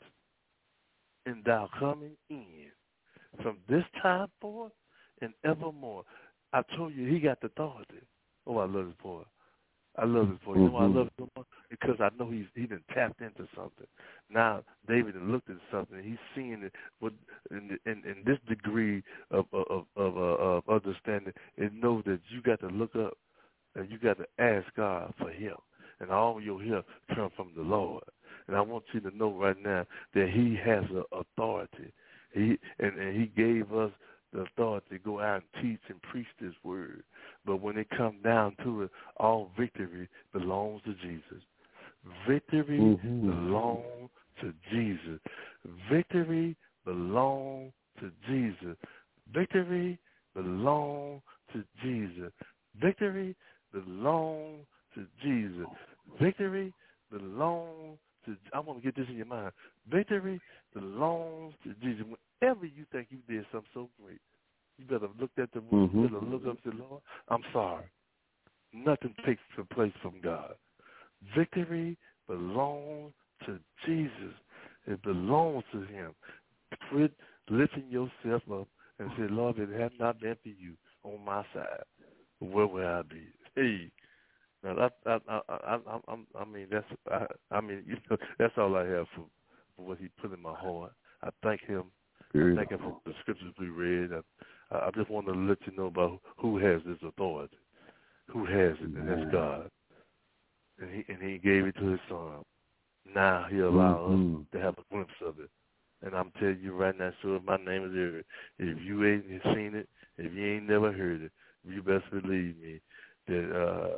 and thou coming in from this time forth and evermore. I told you he got the authority. Oh, I love this boy. I love this boy. You know why I love him so much? Because I know he's he done tapped into something. Now David done looked at something. He's seeing it with in, in, in this degree of of of, uh, of understanding. It knows that you got to look up and you got to ask God for help, and all your help come from the Lord. And I want you to know right now that He has an authority. He and, and He gave us the authority to go out and teach and preach this word. But when it comes down to it, all victory belongs to Jesus. Victory mm-hmm. belongs to Jesus. Victory belongs to Jesus. Victory belongs to Jesus. Victory belongs to Jesus. Victory belongs to, I want to get this in your mind. Victory belongs to Jesus. Whenever you think you did something so great, you better look at the word, mm-hmm. you better look up and say, Lord, I'm sorry. Nothing takes the place from God. Victory belongs to Jesus. It belongs to Him. Quit lifting yourself up and say, Lord, if it had not been for you on my side, where would I be? Hey, now that, I, I, I, I, I mean, that's, I, I mean, you know, that's all I have for, for what He put in my heart. I thank Him. I thank Him for the scriptures we read. I, I just want to let you know about who has this authority, who has it, and that's God. And He and He gave it to His Son. Now He allows mm-hmm. us to have a glimpse of it. And I'm telling you right now, so if my name is Eric, if you ain't seen it, if you ain't never heard it, you best believe me that uh,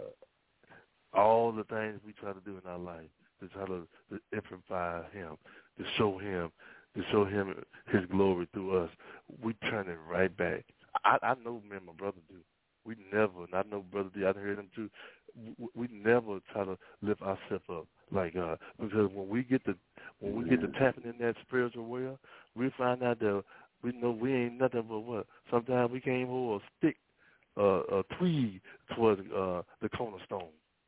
all the things we try to do in our life to try to, to amplify Him, to show Him, to show Him His glory through us, we turn it right back. I, I know me and my brother do. We never, and I know Brother D, I heard him too, we, we never try to lift ourselves up like God. Because when we get to, when we get to tapping in that spiritual well, we find out that we know we ain't nothing but what? Sometimes we can't hold a stick, uh, a twig towards uh, the cornerstone.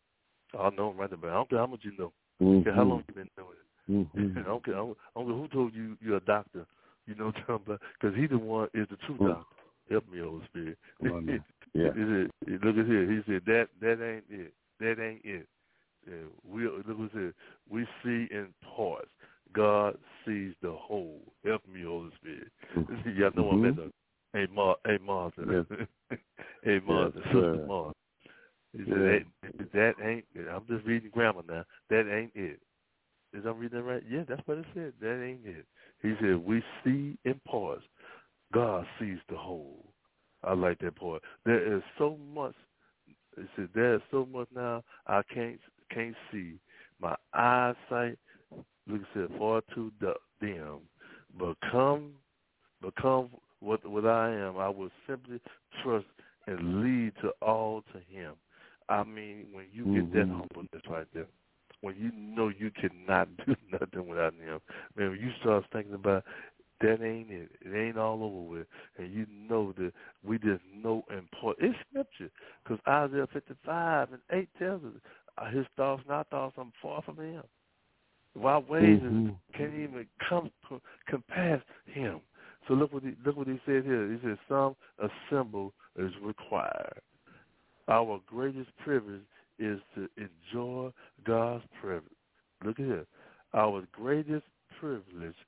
I know right about it. I don't care how much you know. Mm-hmm. How long you been doing it. Mm-hmm. I don't care. I don't, I don't care who told you you're a doctor. You know what I'm talking about? Because He the one is the true mm-hmm. doctor. Help me, Holy Spirit. Oh, no. Yeah. it, it, look at here. He said that that ain't it. That ain't it. Yeah, we look at here. We see in parts. God sees the whole. Help me, Holy Spirit. Mm-hmm. Y'all know mm-hmm. I'm at the. Hey, Mar. Hey, Martha. Yes. Hey, Martha. Yes, Sister Martha. He said yeah. that, that ain't it. I'm just reading grammar now. That ain't it. Is I'm reading that right? Yeah, that's what it said. That ain't it. He said, we see in parts. God sees the whole. I like that part. There is so much. He said, there is so much now I can't can't see. My eyesight, look at it, far too dim. But come, become what what I am. I will simply trust and lead to all to Him. I mean, when you get mm-hmm. that humbleness right there, when you know you cannot do nothing without Him, man, when you start thinking about that ain't it, it ain't all over with, and you know that we just know important. It's scripture, because Isaiah fifty-five and eight tells us, uh, His thoughts, not thoughts, I'm far from Him. Our ways mm-hmm. can't even come compass Him. So look what he look what he said here. He said, some assemble is required. Our greatest privilege is to enjoy God's privilege. Look at here. Our greatest privilege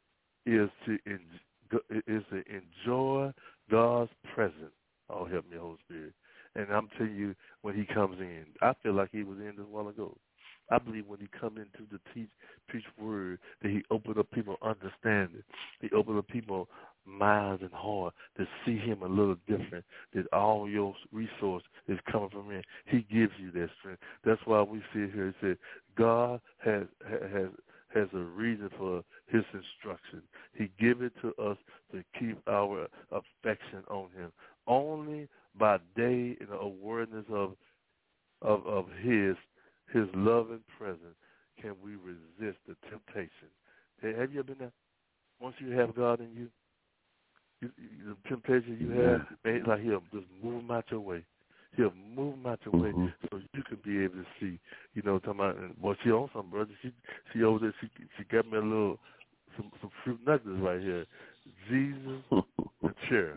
is to en- is to enjoy God's presence. Oh, help me, Holy Spirit. And I'm telling you, when He comes in, I feel like He was in this a while ago. I believe when He come into the teach, preach word, that He opened up people's understanding. He opened up people's minds and heart to see Him a little different, that all your resource is coming from Him. He gives you that strength. That's why we see here, it said, God has has has a reason for His instruction. He give it to us to keep our affection on Him. Only by day in the awareness of of, of His his loving presence can we resist the temptation. Hey, have you ever been there? Once you have God in you, you, you the temptation you have, man, it's like he'll just move them out your way. He'll move them out your mm-hmm. way so you can be able to see. You know, talking about, well, she on something, brother. She she over there. She she got me a little some some fruit nuggets right here. Jesus the chair.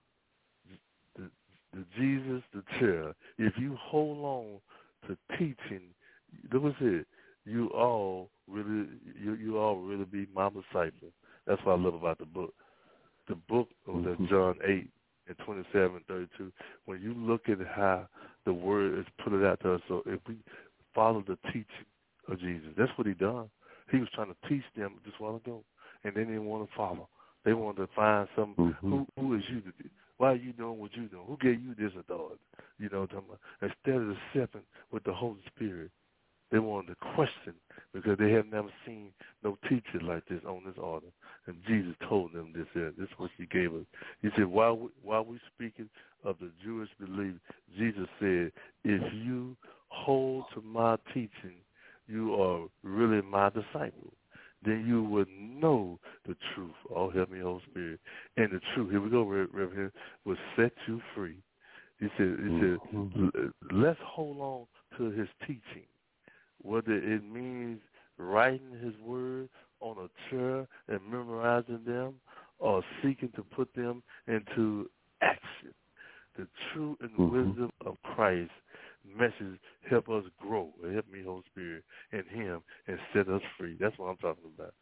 The, the Jesus the chair. If you hold on to teaching, look what's it. You all really, you you all really be my disciple. That's what I love about the book. The book of that John eight and twenty-seven, thirty-two. When you look at how the word is put it out to us, so if we follow the teaching of Jesus, that's what he done. He was trying to teach them just a while ago, and they didn't want to follow. They wanted to find some. Mm-hmm. Who who is you to do? Why are you doing what you doing? Who gave you this authority? You know what I'm talking about? Instead of accepting with the Holy Spirit, they wanted to question because they have never seen no teacher like this on this order. And Jesus told them this. Uh, this is what he gave us. He said, while we, while we speaking of the Jewish belief, Jesus said, if you hold to my teaching, you are really my disciple. Then you would know the truth. Oh, help me, Holy Spirit. And the truth, here we go, Reverend, will set you free. He said, he said, mm-hmm. let's hold on to his teaching. Whether it means writing his word on a chair and memorizing them or seeking to put them into action. The truth and mm-hmm. wisdom of Christ message help us grow. Help me, Holy Spirit, in him and set us free. That's what I'm talking about.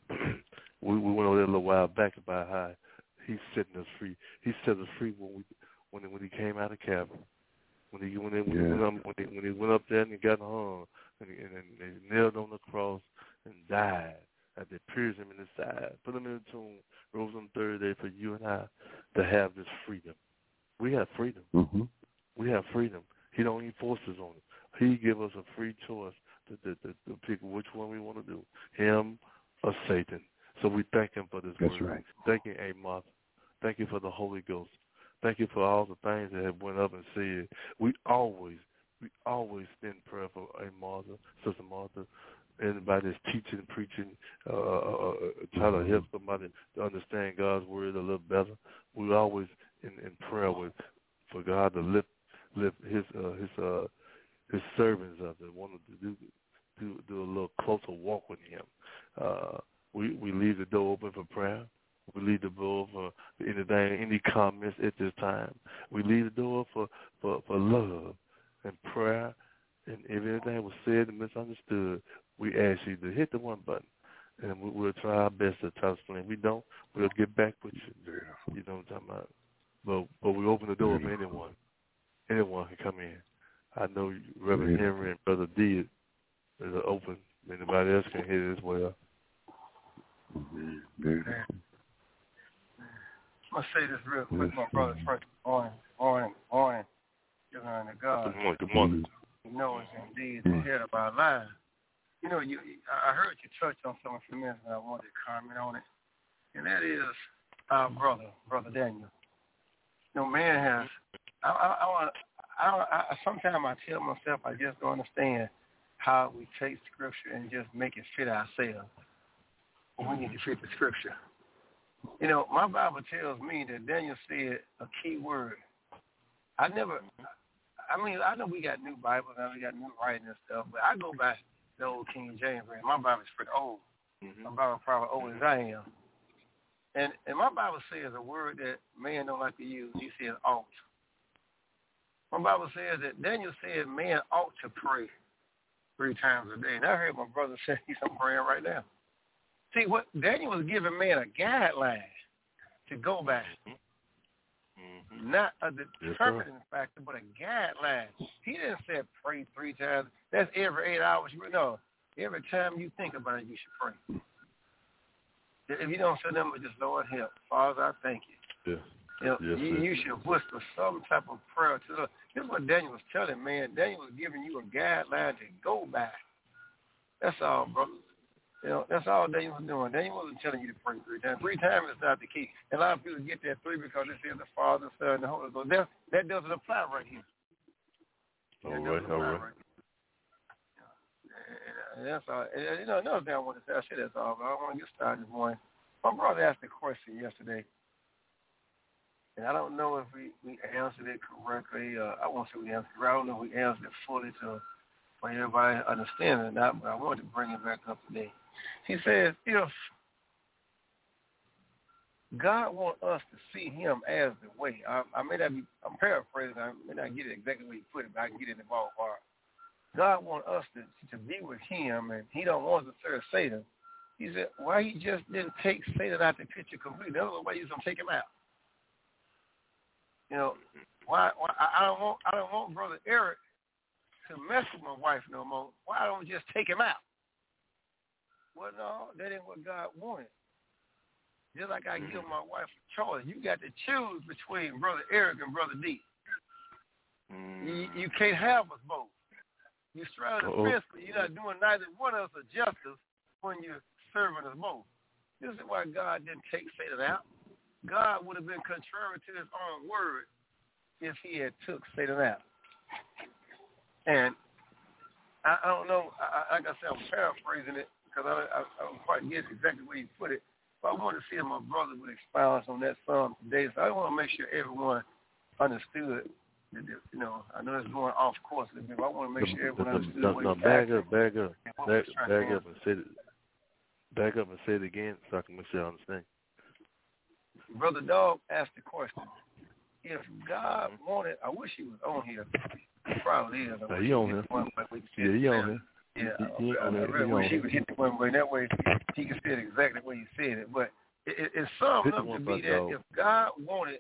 we, we went over there a little while back about how he's setting us free. He set us free when we when when he came out of Calvary. When he when, they, when, yeah. he went up, when, he, when he went up there and he got hung and, and, and they nailed on the cross and died. And they pierced him in the side, put him in the tomb, rose on the third day for you and I to have this freedom. We have freedom. Mm-hmm. We have freedom. He don't even force us on it. He give us a free choice to, to, to, to pick which one we want to do, him or Satan. So we thank him for this That's word. Right. Thank you, A. Martha. Thank you for the Holy Ghost. Thank you for all the things that have went up and said. We always, we always stand prayer for A. Martha, Sister Martha. Anybody that's teaching, preaching, uh, uh, try to help somebody to understand God's word a little better. We always in, in prayer with for God to lift lift his uh, his uh, his servants up that wanted to do do do a little closer walk with him. Uh, we we leave the door open for prayer. We leave the door for anything, any comments at this time. We leave the door for, for, for love and prayer. And if anything was said and misunderstood, we ask you to hit the one button, and we, we'll try our best to try to explain. If we don't, we'll get back with you. You know what I'm talking about? But, but we open the door for anyone. Anyone can come in. I know Reverend Henry and Brother D is open. Anybody else can hit it as well. I'll say this real quick, my brother. First, on, on, on. Giving to God. Good morning. Good morning. You know it's indeed the head of our lives. You know, you, I heard you touch on something for a minute, and I wanted to comment on it. And that is our brother, Brother Daniel. You know, man has, I, I, I want, I, I, sometimes I tell myself I just don't understand how we take Scripture and just make it fit ourselves. We need to fit the Scripture. You know, my Bible tells me that Daniel said a key word. I never, I mean, I know we got new Bibles and we got new writing and stuff, but I go back to the old King James. My Bible's pretty old. Mm-hmm. My Bible's probably old as I am. And and my Bible says a word that man don't like to use. He says ought. My Bible says that Daniel said man ought to pray three times a day. And I heard my brother say he's praying right now. See, what Daniel was giving man a guideline to go by. Mm-hmm. Not a determining yes, factor, but a guideline. He didn't say pray three times. That's every eight hours. You know, every time you think about it, you should pray. If you don't say nothing but just Lord help, Father, I thank you. Yeah. You, know, yes, you, you should whisper some type of prayer to the. This is what Daniel was telling, man. Daniel was giving you a guideline to go by. That's all, brother. You know, that's all Daniel was doing. Daniel wasn't telling you to pray three times. Three times is not the key. And a lot of people get that three because they say the Father, the Son, and the Holy Ghost. That, that doesn't apply right here. All right, all right. right And that's all. And, you know, another thing I want to say, I said that's all, but I want to get started this morning. My brother asked a question yesterday, and I don't know if we, we answered it correctly. Uh, I won't say we answered it. I don't know if we answered it fully to for everybody to understand it or not, but I wanted to bring it back up today. He says, if God wants us to see him as the way, I, I may not be, I'm paraphrasing, I may not get it exactly where you put it, but I can get it in the ballpark. God wants us to, to be with him, and he don't want us to serve Satan. He said, why he just didn't take Satan out the picture completely? That's why he's going to take him out. You know, why, why I don't want I don't want Brother Eric to mess with my wife no more. Why don't we just take him out? Well, no, that ain't what God wanted. Just like I give my wife a choice, you got to choose between Brother Eric and Brother D. You, you can't have us both. You're straddling the fence, but you're not doing neither one of us a justice when you're serving us both. This is why God didn't take Satan out. God would have been contrary to his own word if he had took Satan out. And I, I don't know, I, like I said, I'm paraphrasing it because I, I, I don't quite get exactly where you put it. But I want to see if my brother would expound on that psalm today. So I want to make sure everyone understood. That, you know, I know it's going off course a bit, but I want to make sure everyone understood no, what no, he's back asking. up, back up, back, back up and say it. Back up and say it again so I can make sure I understand. Brother Dog asked the question. If God wanted, I wish he was on here. He probably is. Now, he on here. Yeah, he on here. Yeah, he, he I, on I really wish he would hit the one way. That way he could say it exactly the way he said it. But it, it, it sums up to be that dog. If God wanted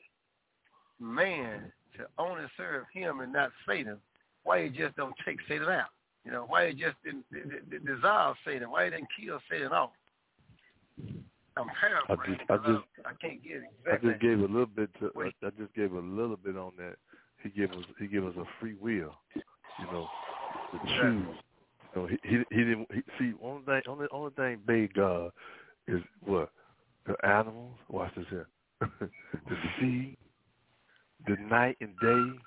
man to only serve him and not Satan, why he just don't take Satan out? You know, why he just didn't, didn't dissolve Satan? Why he didn't kill Satan off? I'm paraphrasing. I just, I, just, I can't get it exactly. I just gave a little bit. To, I, I just gave a little bit on that. He gave us. He gave us a free will. You know, to choose. You know, he he, he didn't he, see. Only thing, only only thing big God is what the animals. Watch this here. The sea, the night and day,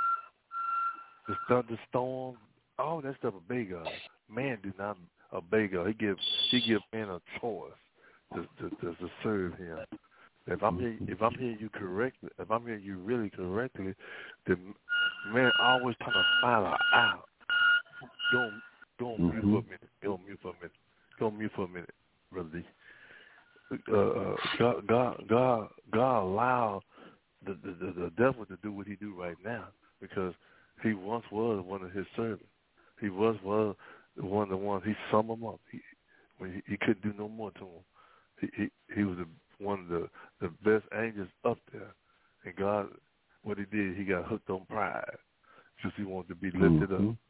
the thunderstorm. All that stuff obey God. Man do not obey God. He gives he gives man a choice. To, to, to, to serve him. If I'm hearing, if I'm hearing you correctly, if I'm hearing you really correctly, the man always trying to find her out. Go on, go on mute for a minute. Go on mute for a minute. Go on mute for a minute, brother D. Uh, uh, God, God, God, God allowed the, the, the, the devil to do what he do right now because he once was one of his servants. He was was one of the ones. He summed him up. He, when he, he couldn't do no more to him. He, he he was a, one of the, the best angels up there. And God, what he did, he got hooked on pride because he wanted to be lifted mm-hmm. up.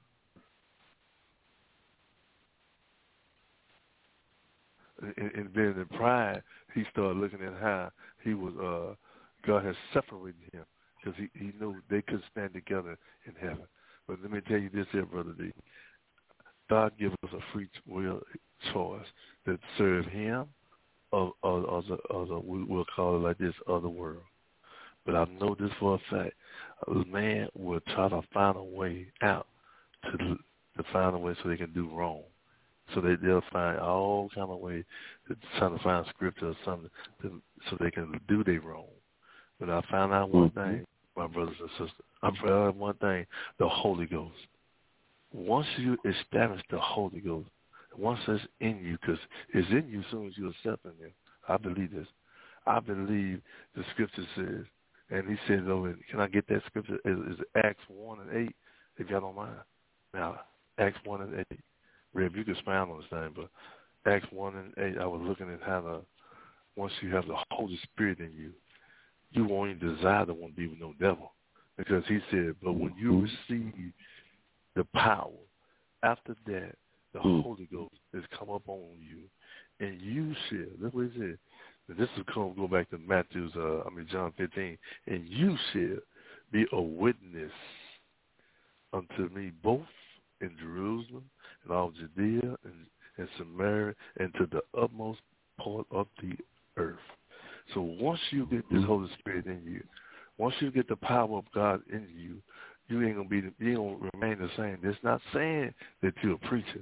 And, and then in pride, he started looking at how he was, uh, God had separated him because he, he knew they couldn't stand together in heaven. But let me tell you this here, Brother D. God gives us a free will choice that serve him Of, of, of, the, of the, we'll call it like this, other world. But I know this for a fact. A man will try to find a way out to to find a way so they can do wrong. So they, they'll find all kind of ways to try to find scripture or something to, so they can do their wrong. But I found out one mm-hmm. thing, my brothers and sisters. I found out one thing, the Holy Ghost. Once you establish the Holy Ghost, once it's in you, because it's in you as soon as you accept Him. I believe this. I believe the Scripture says, and he says over, can I get that Scripture? Is Acts one and eight, if y'all don't mind. Now, Acts one and eight. Reb, you can expound on this thing, but Acts one and eight, I was looking at how the, once you have the Holy Spirit in you, you won't even desire to want to be with no devil. Because he said, but when you receive the power, after that, the mm. Holy Ghost has come up on you, and you shall. That's what he said. And this will come go back to Matthew's, uh, I mean John fifteen. And you shall be a witness unto me both in Jerusalem and all Judea and, and Samaria and to the utmost part of the earth. So once you get this Holy Spirit in you, once you get the power of God in you, you ain't gonna be, you ain't gonna remain the same. It's not saying that you're a preacher.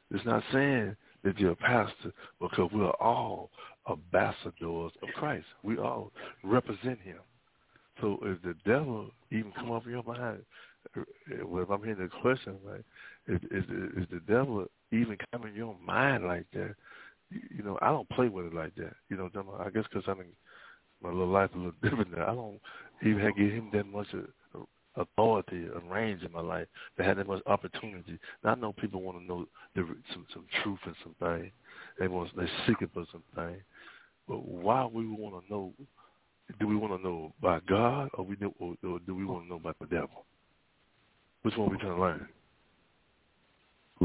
It's not saying that you're a pastor, because we're all ambassadors of Christ. We all represent him. So if the devil even come up in your mind, well, if I'm hearing the question, like, is, is, is the devil even come in your mind like that? You know, I don't play with it like that. You know, I guess because I mean, my little life is a little different now. I don't even have to give him that much authority and range in my life, to have that much opportunity. Now, I know people want to know the, some, some truth and some things. They want, they're seeking for some things. But why we want to know? Do we want to know by God, or we do, or, or do we want to know about the devil? Which one are we trying to learn? Hmm.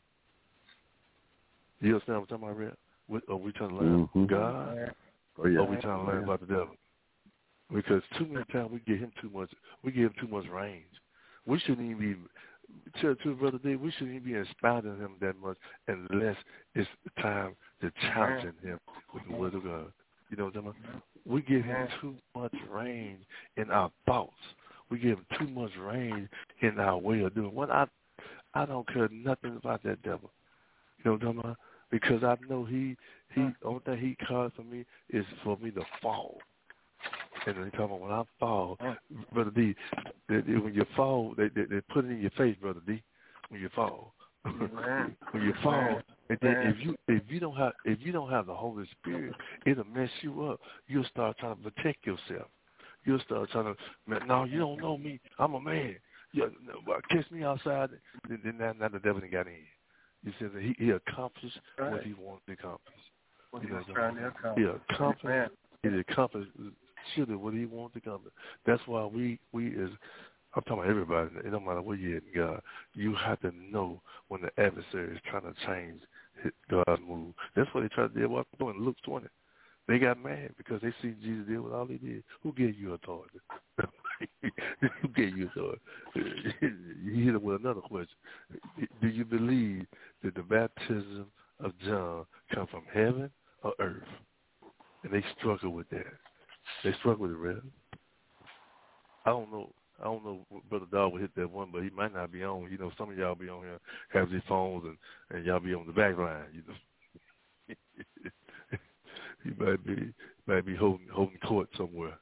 You understand what I'm talking about, Red? What, are we trying to learn mm-hmm. God, oh, yeah. or are we trying to learn yeah. about the devil? Because too many times we give him too much. We give him too much range. We shouldn't even be, to, to Brother Dave, we shouldn't even be expounding him that much unless it's time to challenge him with the word of God. You know what I'm talking about? We give him too much range in our thoughts. We give him too much range in our way of doing. What I, I don't care nothing about that devil. You know what I'm talking about? Because I know he, he, only thing he caused for me is for me to fall. And they talking about when I fall, Brother D, they, they, when you fall, they, they they put it in your face, Brother D. When you fall, when you fall, and then if you if you don't have if you don't have the Holy Spirit, it'll mess you up. You'll start trying to protect yourself. You'll start trying to, no, you don't know me. I'm a man. You catch me outside, then, then now, now the devil done got in. You see that he, he accomplished right. what he wanted to accomplish. What you he know, was trying to accomplish. He accomplished. He accomplished. Should have what he wanted to come. That's why we we is I'm talking about everybody. It don't matter where you're at in God. You have to know when the adversary is trying to change God's move. That's what they tried to do. What I'm doing in Luke twenty. They got mad because they see Jesus did what all he did. Who gave you authority? Who gave you authority? You hit him with another question. Do you believe that the baptism of John come from heaven or earth? And they struggle with that. They struggle with it, Red. I don't know. I don't know if Brother Dawg will hit that one, but he might not be on. You know, some of y'all be on here, have these phones, and, and y'all be on the back line, you know. He might be might be holding holding court somewhere.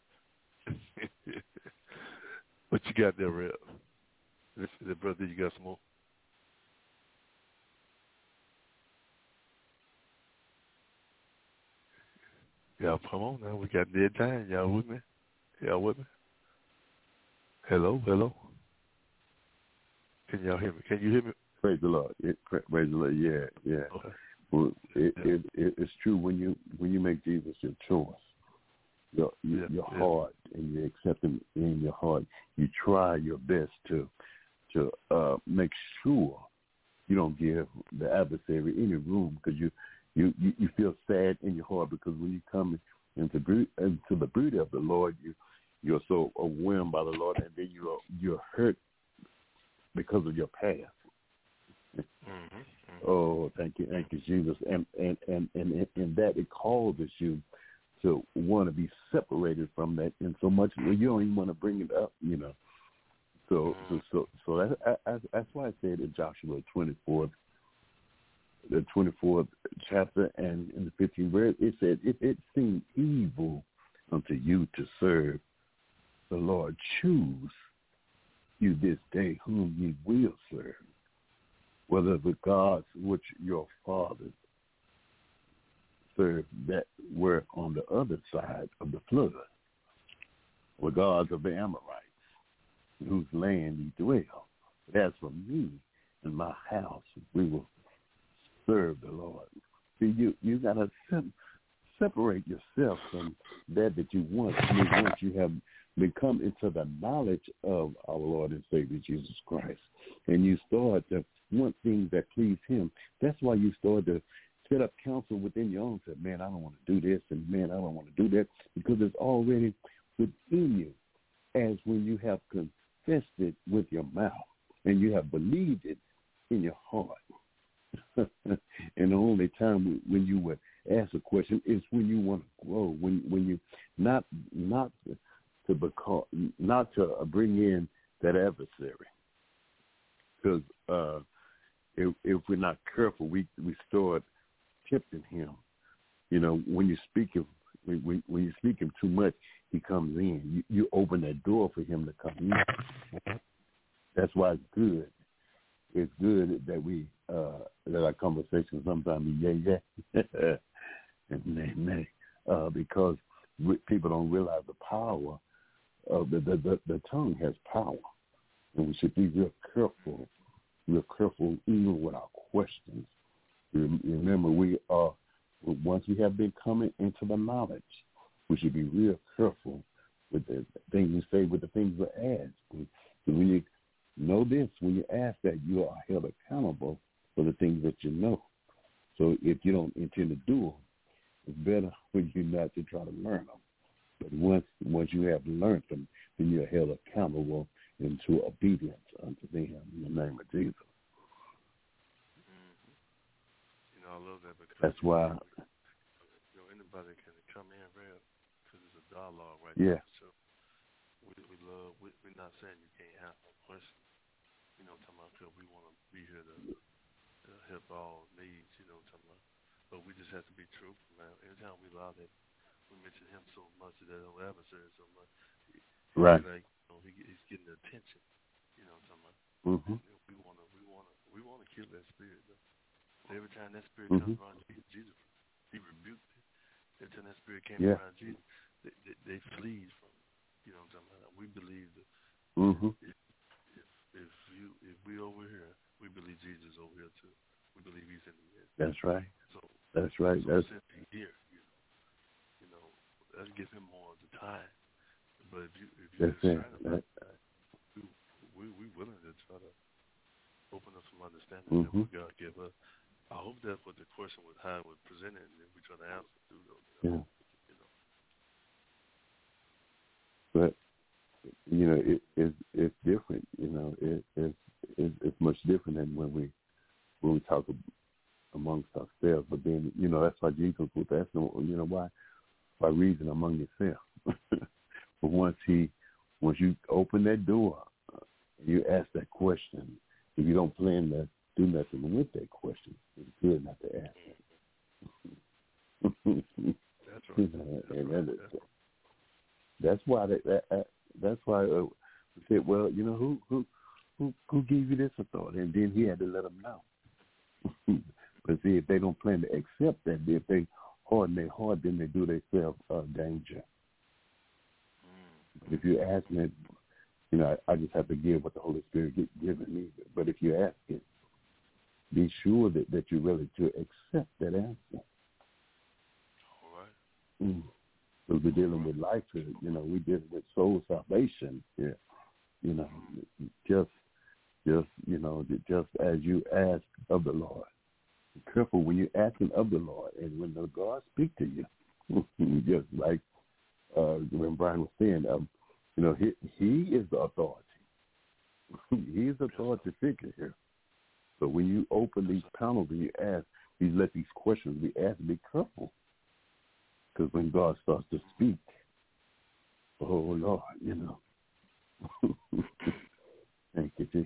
What you got there, Red? The brother, you got some more? Y'all come on now. We got dead time. Y'all with me? Y'all with me? Hello, hello. Can y'all hear me? Can you hear me? Praise the Lord. It, praise the Lord. Yeah, yeah. Okay. Well, it, it, it, it's true when you when you make Jesus your choice, your your, yeah, your yeah. heart, and you accept Him in your heart. You try your best to to uh, make sure you don't give the adversary any room, because you, you, you, you feel sad in your heart, because when you come into into the beauty of the Lord, you you're so overwhelmed by the Lord, and then you're you're hurt because of your past. Mm-hmm. Oh, thank you, thank you, Jesus, and and and and in that it causes you to want to be separated from that, and so much you don't even want to bring it up, you know. So so so, so that, I, I, that's why I said in Joshua twenty-fourth, the twenty-fourth chapter and in the fifteenth verse, it said, "If it seem evil unto you to serve the Lord, choose you this day whom ye will serve, whether the gods which your fathers served that were on the other side of the flood, or gods of the Amorites, in whose land ye dwell. But as for me and my house, we will serve the Lord." See, you you gotta se- separate yourself from that that you want. I mean, once you have become into the knowledge of our Lord and Savior Jesus Christ, and you start to want things that please Him. That's why you start to set up counsel within your own self. Man, I don't want to do this, and man, I don't want to do that, because it's already within you. As when you have confessed it with your mouth and you have believed it in your heart. And the only time when you would ask a question is when you want to grow, when when you not not to become, not to bring in that adversary, because uh, if, if we're not careful, we we start tempting him. You know, when you speak him, when, when you speak him too much, he comes in. You, you open that door for him to come in. That's why it's good. It's good that we uh, that our conversation sometimes be yeah yeah and nay nay uh, because we, people don't realize the power of the, the the the tongue has power, and we should be real careful, real careful even with our questions. Remember, we are once we have been coming into the knowledge, we should be real careful with the things we say, with the things we ask. When you know this, when you ask that, you are held accountable for the things that you know. So if you don't intend to do them, it's better for you not to try to learn them. But once once you have learned them, then you're held accountable into obedience unto them in the name of Jesus. Mm-hmm. You know, I love that because that's why. You know, anybody can come in, real, because it's a dialogue right yeah. there. So we we love. We, we're not saying you can't have no questions. You know, talking about, because we want to be here to, to help all needs. You know, talking about. But we just have to be truthful, man. Anytime we allow that, we mention him so much, that our adversary so much. He, right. Like, you know, he, he's getting the attention. You know, talking about. Mm-hmm. You know, we want to, we want to, we want to kill that spirit. Though. Every time that spirit mm-hmm. comes around Jesus, Jesus, he rebuked it. Every time that spirit came yeah. around Jesus, they, they, they flee from it. You know what I'm talking about? We believe that mm-hmm. if, if if you if we over here, we believe Jesus over here too. We believe he's in the midst. That's right. So that's right. So that's since he's here, you know, you know, let's give him more of the time. But if you if you're that's it. about that, we we we willing to try to open up some understanding mm-hmm. that what God give us. I hope that's what the question was, how it was presented, and then we try to answer through those. You know, yeah. You know. But you know, it, it it's different. You know, it, it's it, it's much different than when we when we talk amongst ourselves. But then, you know, that's why Jesus was asking, you know, why by reason among yourself. But once he, once you open that door, uh, you ask that question. If you don't plan to do nothing with that question, it's good not to ask it. That's right. You know, that's, and right. that, that's, right. that's why that, that, that that's why uh, we said, well, you know, who who who who gave you this authority? And then he had to let them know. But see, if they don't plan to accept that, if they harden their heart, then they do themselves uh, danger. But if you're asking it, you know, I, I just have to give what the Holy Spirit get given me. But if you ask it, be sure that, that you're ready to accept that answer. All right. Mm. So we're dealing with life here. You know, we're dealing with soul salvation here. You know, just, just, you know, just as you ask of the Lord. Be careful when you're asking of the Lord, and when the God speak to you, just like uh, when Brian was saying, um, you know, he, he is the authority. He is the authority figure here. So when you open these panels and you ask, you let these questions be asked, be careful. Because when God starts to speak, oh, Lord, you know. Thank you, Jesus.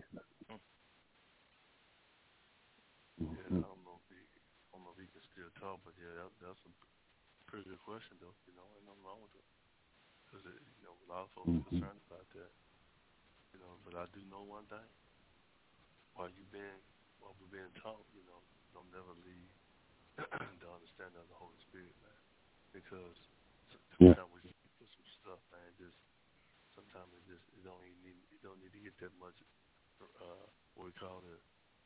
Yeah, I don't know if he, I don't know if he can still talk, but yeah, that, that's a pretty good question, though. You know, ain't nothing wrong with it, because you know, a lot of folks mm-hmm. are concerned about that. You know, but I do know one thing: while you been, while we've been taught, you know, don't never leave the understanding of the Holy Spirit, man, because sometimes yeah. we just put some stuff, man. Just sometimes it just it don't even need it don't need to get that much. Uh, what we call it.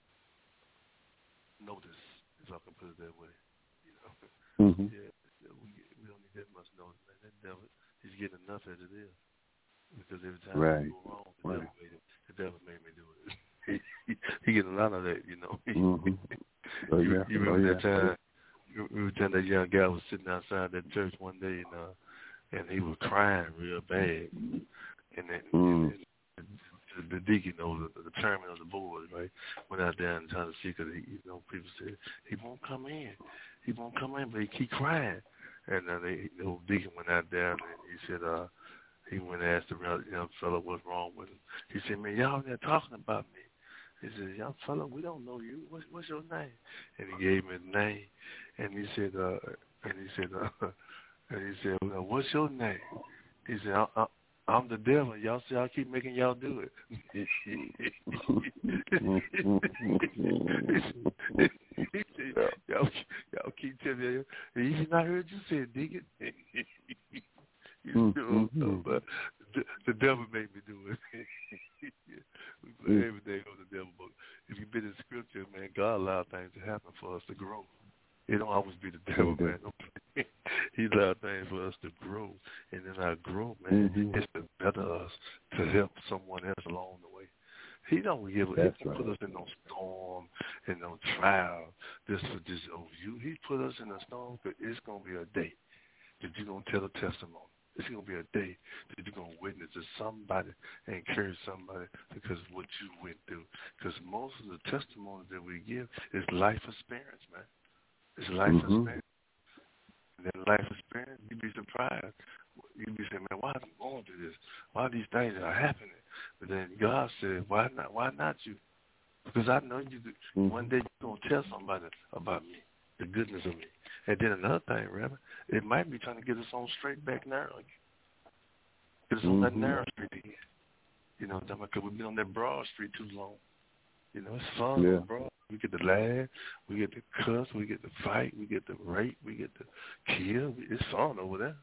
Notice, if I can put it that way, you know. Mm-hmm. Yeah, we we don't need that much notice, man. That devil, he's getting enough as it is, because every time right. we go wrong, the right. devil made it. The devil made me do it. he, he, he getting a lot of that, you know. Mm-hmm. Oh, you, yeah. you remember oh, that yeah. time? You remember that that young guy was sitting outside that church one day, and uh, and he was crying real bad, and then. Mm. And, and, the deacon, you know, the, the chairman of the board, right, went out there and tried to see, because, you know, people said, he won't come in. He won't come in, but he keep crying. And then they, the old deacon went out there, and he said, uh, he went and asked the young fella what's wrong with him. He said, man, y'all there talking about me. He said, young fella, we don't know you. What's, what's your name? And he gave me a name. And he said, uh, and he said, uh, and he said, well, what's your name? He said, I, I, I'm the devil. Y'all see, I keep making y'all do it. he said, y'all, y'all keep telling me. He said, I heard you say it, Deacon. You know, mm-hmm. But the, the devil made me do it. We play mm-hmm. everything on the devil. But if you've been in Scripture, man, God allowed things to happen for us to grow. It don't always be the devil, mm-hmm. man. He allowed things for us to grow. And in our growth, man, mm-hmm. it's to better us, to help someone else along the way. He don't give us, he right. put us in no storm, in no trial. This for just over you. He put us in a storm because it's going to be a day that you're going to tell a testimony. It's going to be a day that you're going to witness to somebody and encourage somebody because of what you went through. Because most of the testimonies that we give is life experience, man. It's life mm-hmm. experience. And that life experience, you'd be surprised. You'd be saying, man, why am I going through this? Why these things are happening? But then God said, why not Why not you? Because I know you. Mm-hmm. One day you're going to tell somebody about me, the goodness of me. And then another thing, Reverend, it might be trying to get us on straight back narrow again. Get us mm-hmm. on that narrow street again. You know, because we've been on that broad street too long. You know, it's fun yeah. on broad. We get to laugh, we get to cuss, we get to fight, we get to rape, we get to kill. It's fun over there.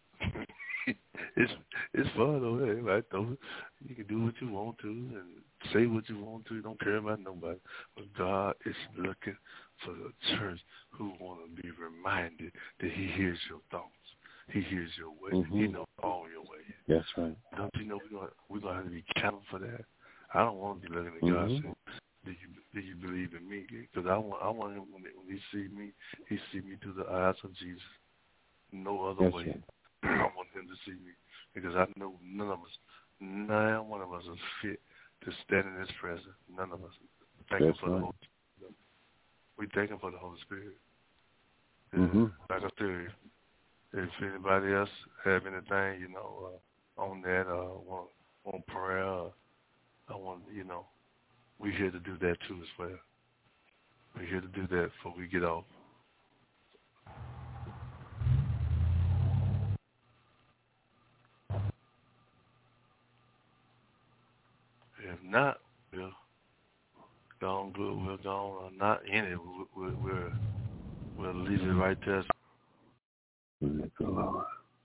it's it's fun over there, right? Though you can do what you want to and say what you want to. You don't care about nobody. But God is looking for the church who want to be reminded that He hears your thoughts. He hears your ways. Mm-hmm. He knows all your ways. That's right. Don't you know we're gonna we're gonna have to be accountable for that? I don't want to be looking at God mm-hmm. saying, "Do you do you believe in me?" Because I want I want him when he see me, he see me through the eyes of Jesus. No other That's way. Right. I want him to see me because I know none of us, none one of us is fit to stand in His presence. None of us. Thank Him for right. the Holy Spirit. We thank Him for the Holy Spirit. Mm-hmm. Like I said, if anybody else have anything, you know, uh, on that, uh, want, want prayer, uh, I want, you know, we're here to do that too as well. We're here to do that before we get off. If not, we'll go on good. We'll go on. Uh, not in it. We'll, we'll, we'll leave it right there. Thank you, Lord.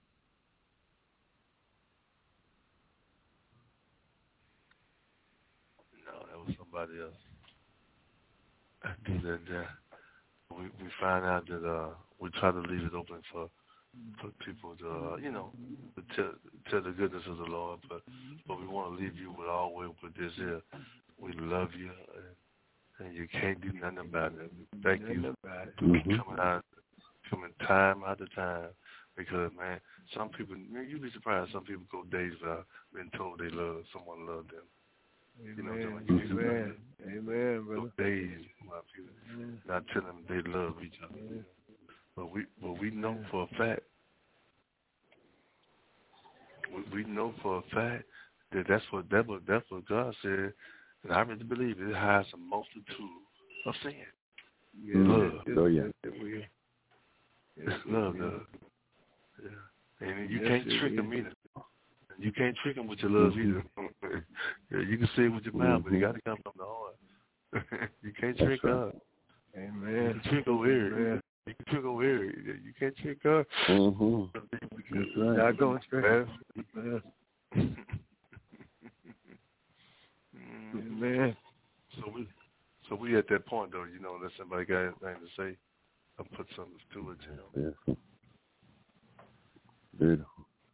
No, that was somebody else. I do that there. We we find out that uh, we try to leave it open for for people to uh, you know to tell, tell the goodness of the Lord, but but we want to leave you with always with this here. We love you, and, and you can't do nothing about it. Thank you for mm-hmm. coming out, coming time after time. Because man, some people, man, you'd be surprised. Some people go days without being told they love someone, love them. Amen. You know, you Amen. Amen, brother. Days while people Amen. Not telling them they love each other. Amen. But we, but we know for a fact. We, we know for a fact that that's what that what that's what God said, and I really believe it hides a multitude of sin. Yeah. Love. Oh yeah. It's, it's love, love. Yeah. And you yes, can't trick them either. You can't trick them with your love either. Yeah, you can say it with your mouth, but you got to come from the heart. You can't trick her. Amen. You can trick over here. You can trick over here. You can't trick her. Mm-hmm. That's right. Not going straight. Amen. So we, so we at that point though. You know, unless somebody got anything to say, I'll put something to it. You know. Yeah. Beautiful.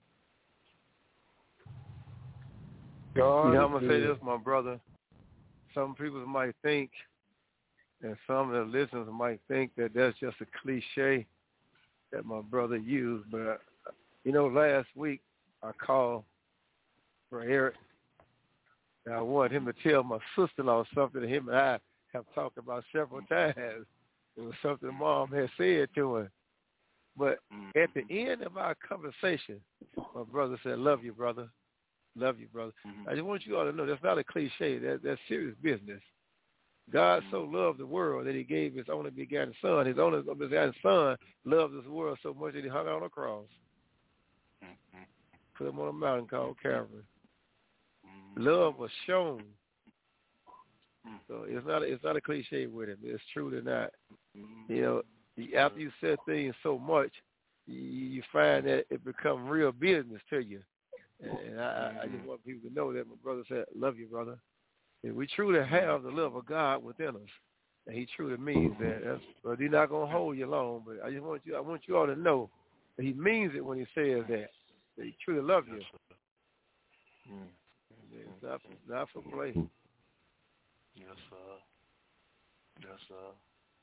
God, you know, I'm going to say this, my brother. Some people might think, and some of the listeners might think that that's just a cliche that my brother used. But, you know, last week I called for Eric, and I wanted him to tell my sister-in-law something that him and I have talked about several times. It was something Mom had said to him. But at the end of our conversation, my brother said, love you, brother. Love you, brother. Mm-hmm. I just want you all to know that's not a cliche. That, that's serious business. God so loved the world that he gave his only begotten son. His only begotten son loved this world so much that he hung on a cross. Put him on a mountain called Calvary. Love was shown. So it's not a, it's not a cliche with him. It's truly not. You know, after you said things so much, you, you find that it becomes real business to you. And I, I just want people to know that my brother said, "Love you, brother." And we truly have the love of God within us, and he truly means that. That's, but he's not gonna hold you long. But I just want you, I want you all to know that he means it when he says that. That he truly loves you. Mm. It's not, it's not for play. Yes, sir. Yes, sir.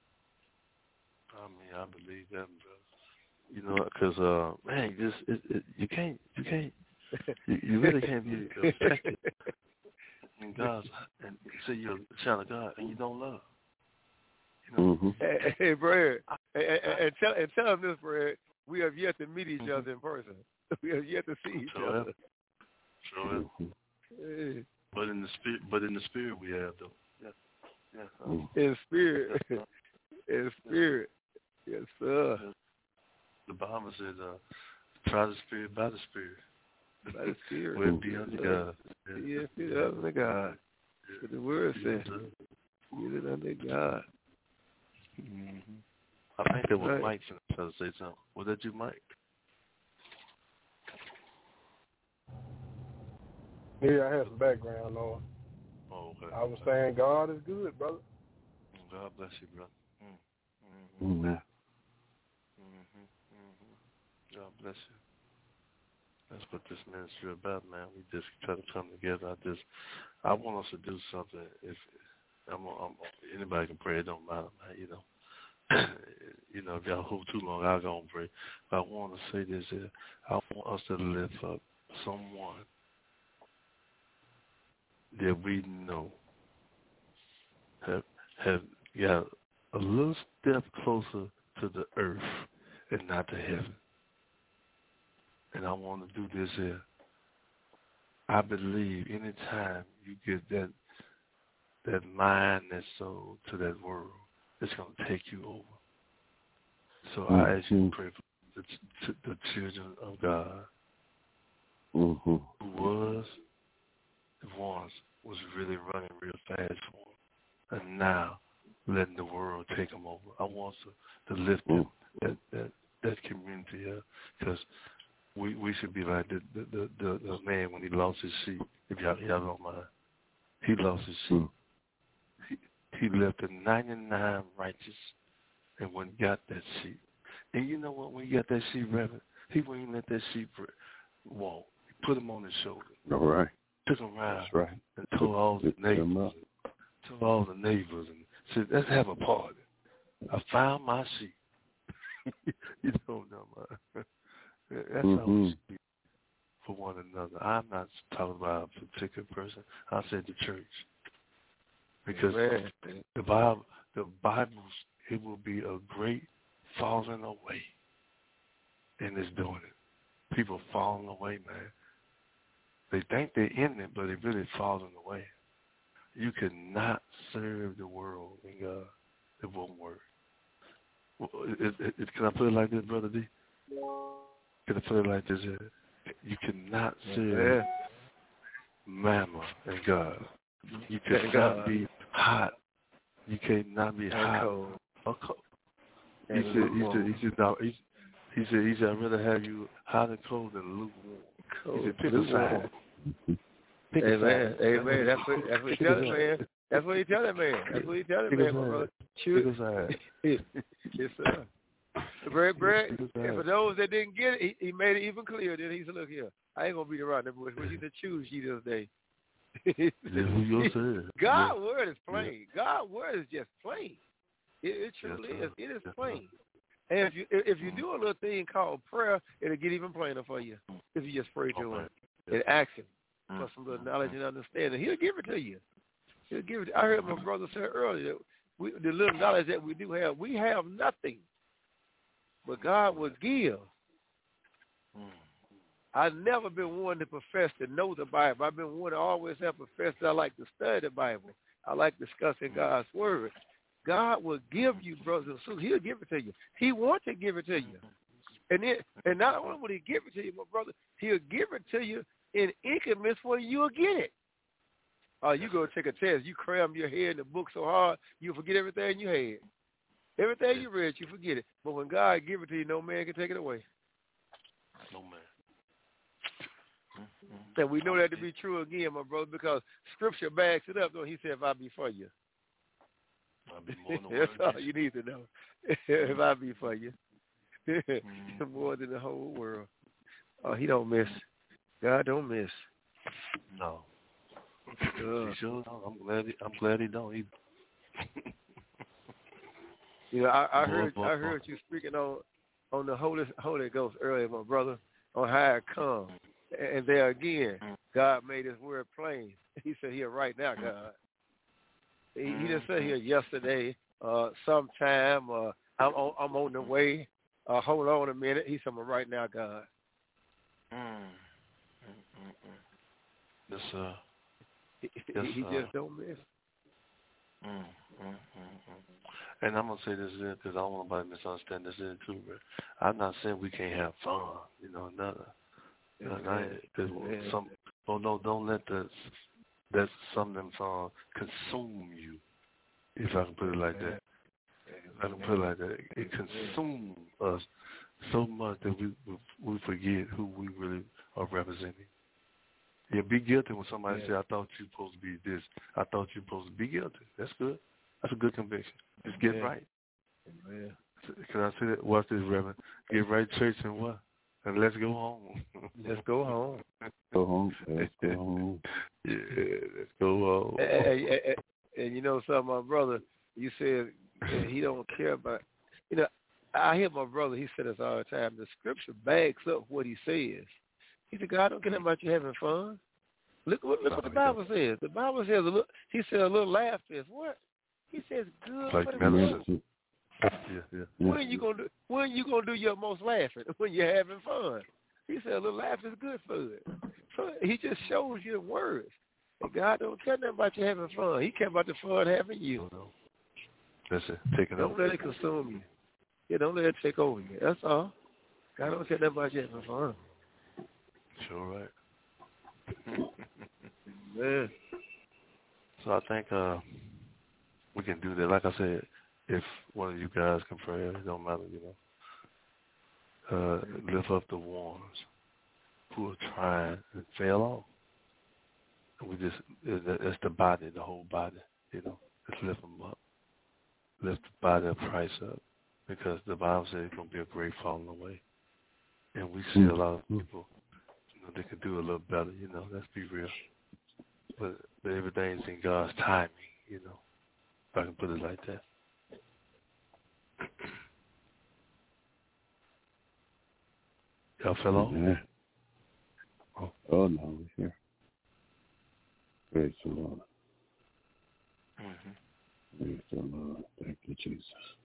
I mean, I believe that, bro. You know, because uh, man, just it, it, you can't, you can't, you, you really can't be affected in God's and say you're a child of God and you don't love. You know? Mm-hmm. Hey, hey, Brad, and, and, and tell and tell him this, Brad. We have yet to meet each other in person. We have yet to see each sure other. Sure. Hey. But in the spirit, but in the spirit, we have though. Yes. Yes. Sir. In spirit. Yes, in spirit. Yes, sir. The Bible says, uh, "Try the spirit by the spirit." By the spirit. We'll be under God. Yes, be under God. That's what the word says. Be under God. Mm-hmm. I think that was right. Mike trying to say something. Was that you, Mike? Yeah, I had some background on. Oh, okay. I was saying God is good, brother. God bless you, brother. Mm-hmm. Mm-hmm. Mm-hmm. Mm-hmm. God bless you. That's what this ministry is about, man. We just try to come together. I just, I want us to do something. If I'm, I'm anybody can pray, it don't matter, man. You know, you know, if y'all hold too long, I'll go and pray. But I want to say this here. I want us to lift up someone that we know have have got a little step closer to the earth and not to heaven. And I want to do this here. I believe anytime you get that that mind and soul to that world, it's going to take you over. So mm-hmm. I ask you to pray for the, the children of God mm-hmm. who was, once was really running real fast for them, and now letting the world take them over. I want to, to lift them, that, that, that community here, because we we should be like the the, the the the man when he lost his sheep. If y'all, y'all don't mind, he lost his sheep. He, he left the ninety-nine righteous and went and got that sheep. And you know what? When he got that sheep, Reverend, he wouldn't even let that sheep walk. He put him on his shoulder. All right. Took him around. That's right. And told all the neighbors. Told all the neighbors and said, "Let's have a party. I found my sheep." You don't know, man. That's mm-hmm. how we speak for one another. I'm not talking about a particular person. I said the church, because Man. the Bible, the Bible, it will be a great falling away, and it's doing it. People falling away, man. They think they're in it, but they're really falling away. You cannot serve the world and God. It won't work. It, it, it, can I put it like this, Brother D? Can I put it like this? You cannot serve yeah. Mammon and God. You cannot be hot. You cannot be and hot cold. or cold. He said, he said, he said, no, he, he said, he said, I'd rather have you hot and cold than lukewarm. Cold. He said, pick a side. Pick a Amen. side. Amen. That's what, that's what he tell that man. That's what he tell that man. That's what he tell that man, my brother. Pick a side. Yes, sir. Brad, Brad, and for those that didn't get it, he, he made it even clearer. Then he said, look here, I ain't going to beat around the bush. But you said choose ye this day. God's yeah. word is plain. Yeah. God's word is just plain. It, it truly yes, is. It is yes, plain. Sir. And if you if you do a little thing called prayer, it'll get even plainer for you if you just pray to okay. him and ask him for some little knowledge and understanding. He'll give it to you. He'll give it. I heard my brother say earlier that we, the little knowledge that we do have, we have nothing. But God will give. I've never been one to profess to know the Bible. I've been one to always have professed that I like to study the Bible. I like discussing God's word. God will give you, brothers and sisters. He'll give it to you. He wants to give it to you. And it, and not only will he give it to you, my brother, he'll give it to you in increments where you'll get it. Uh, you go take a test. You cram your head in the book so hard, you forget everything you had. Everything you read, you forget it. But when God gives it to you, no man can take it away. No man. And we know that to be true again, my brother, because Scripture backs it up. Though he said, "If I be for you," I'll be more than that's all you need to know. If I be for you, mm-hmm. more than the whole world. Oh, he don't miss. God don't miss. No. Uh, he sure don't. I'm glad. He, I'm glad he don't either. You know, I, I boy, heard boy, I heard boy. you speaking on on the Holy Holy Ghost earlier, my brother, on how it comes. And there again, God made his word plain. He said here right now, God. He, he didn't say here yesterday, uh, sometime, uh, I'm on I'm on the way. Uh, hold on a minute. He said right now, God. Mm. Yes, sir. He, yes, he sir. just don't miss. Mm, mm, mm, mm. And I'm going to say this is because I don't want nobody to misunderstand this is too, bro. I'm not saying we can't have fun, you know, another. You know, because some, oh no, don't let the, that some of them songs consume you, if I can put it like that. If I can put it like that. It consumes us so much that we we forget who we really are representing. Yeah, be guilty when somebody yeah. say, I thought you were supposed to be this. I thought you were supposed to be guilty. That's good. That's a good conviction. Just get yeah. right. Yeah. Can I say that? Watch this, Reverend. Get right, church, and what? And let's go home. Let's go home. Go home. Let's go home. Yeah, let's go home. And, and, and, and you know something, my brother, you said he don't care about, you know, I hear my brother, he said this all the time, the Scripture backs up what he says. He said, God don't care about you having fun. Look, look, look what the Bible says. The Bible says, a little, he said a little laughter is what? He says good like for the medicine. Yeah, yeah. When you gonna do? When you gonna do your most laughing? When you're having fun. He said a little laughter is good for it. So he just shows you the words. And God don't care nothing about you having fun. He cares about the fun having you. That's it. Take it don't over. let it consume you. Yeah, don't let it take over you. That's all. God don't care nothing about you having fun. Sure right. Man. So I think uh, we can do that. Like I said, if one of you guys can pray, it don't matter, you know. Uh, lift up the ones who are trying and fail off. And we just, it's the body, the whole body, you know. Just lift them up. Lift the body of Christ up. Because the Bible says it's going to be a great falling away. And we see a lot of people, you know, they could do a little better, you know. Let's be real. But, but everything's in God's timing, you know. If I can put it like that. Y'all fell off? Yeah. Oh. oh, no, we're here. Praise the Lord. Mm-hmm. Praise the Lord. Thank you, Jesus.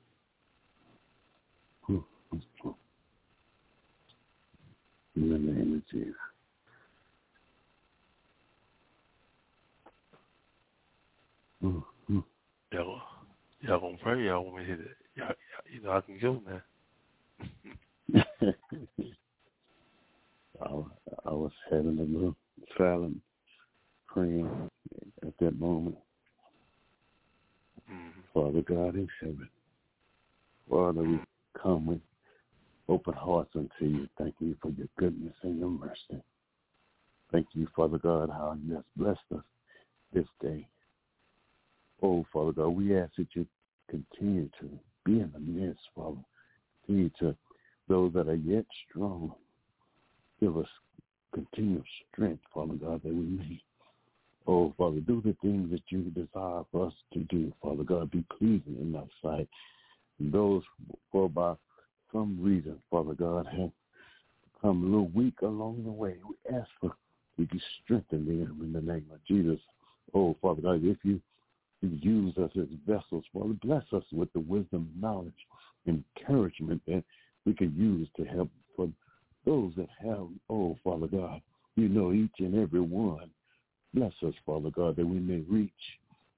In the name of Jesus. Mm-hmm. Y'all, y'all gonna pray? Y'all want me to hit it? Y'all, y'all, you know, I can go now. I, I was having a little silent praying at that moment. Mm-hmm. Father God in heaven, Father, we come with open hearts unto you. Thank you for your goodness and your mercy. Thank you, Father God, how you have blessed us this day. Oh, Father God, we ask that you continue to be in the midst, Father. Continue to, those that are yet strong, give us continual strength, Father God, that we may, oh, Father, do the things that you desire for us to do, Father God, be pleasing in thy sight. And those, for by some reason, Father God, have become a little weak along the way, we ask for you to strengthen them in the name of Jesus. Oh, Father God, if you use us as vessels, Father, bless us with the wisdom, knowledge, and encouragement that we can use to help for those that have, oh, Father God, you know each and every one. Bless us, Father God, that we may reach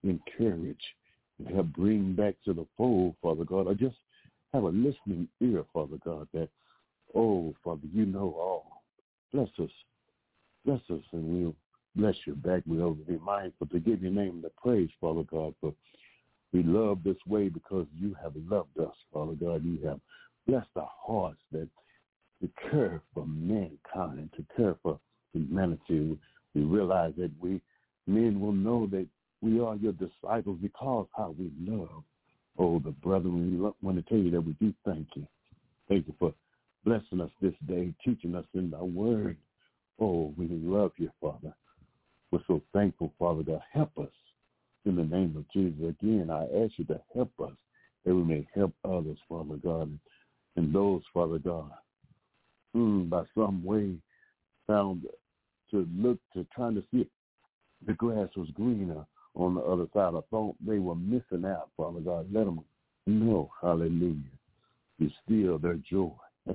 encourage and help bring back to the fold, Father God, or just have a listening ear, Father God, that, oh, Father, you know all. Bless us. Bless us, and we'll bless you back. We'll be mindful to give your name the praise, Father God, for we love this way because you have loved us, Father God. You have blessed our hearts that to care for mankind, to care for humanity. We realize that we men will know that we are your disciples because how we love. Oh, the brethren, we want to tell you that we do thank you. Thank you for blessing us this day, teaching us in thy word. Oh, we love you, Father. We're so thankful, Father God. Help us in the name of Jesus. Again, I ask you to help us that we may help others, Father God, and those, Father God, mm, by some way found to look to trying to see if the grass was greener on the other side. I thought they were missing out, Father God. Let them know, hallelujah, you still their joy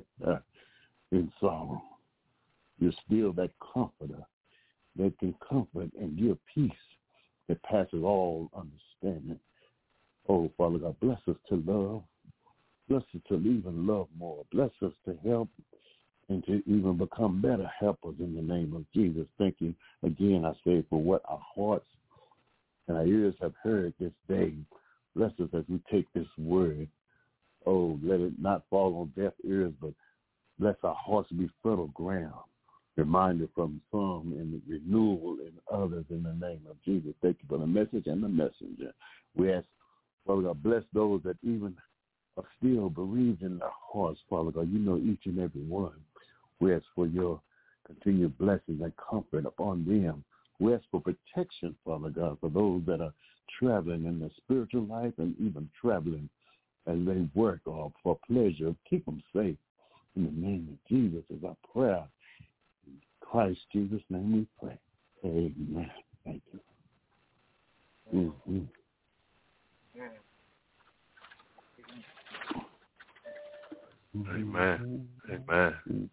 in sorrow. You're still that comforter that can comfort and give peace that passes all understanding. Oh, Father God, bless us to love. Bless us to even love more. Bless us to help and to even become better helpers in the name of Jesus. Thank you again, I say, for what our hearts and our ears have heard this day. Bless us as we take this word. Oh, let it not fall on deaf ears, but bless our hearts be fertile ground. Reminder from some and renewal in others in the name of Jesus. Thank you for the message and the messenger. We ask, Father God, bless those that even are still bereaved in their hearts, Father God. You know each and every one. We ask for your continued blessings and comfort upon them. We ask for protection, Father God, for those that are traveling in their spiritual life and even traveling as they work or for pleasure. Keep them safe. In the name of Jesus is our prayer. In Christ Jesus' name we pray. Amen. Thank you. Mm-hmm. Amen. Amen. Mm-hmm.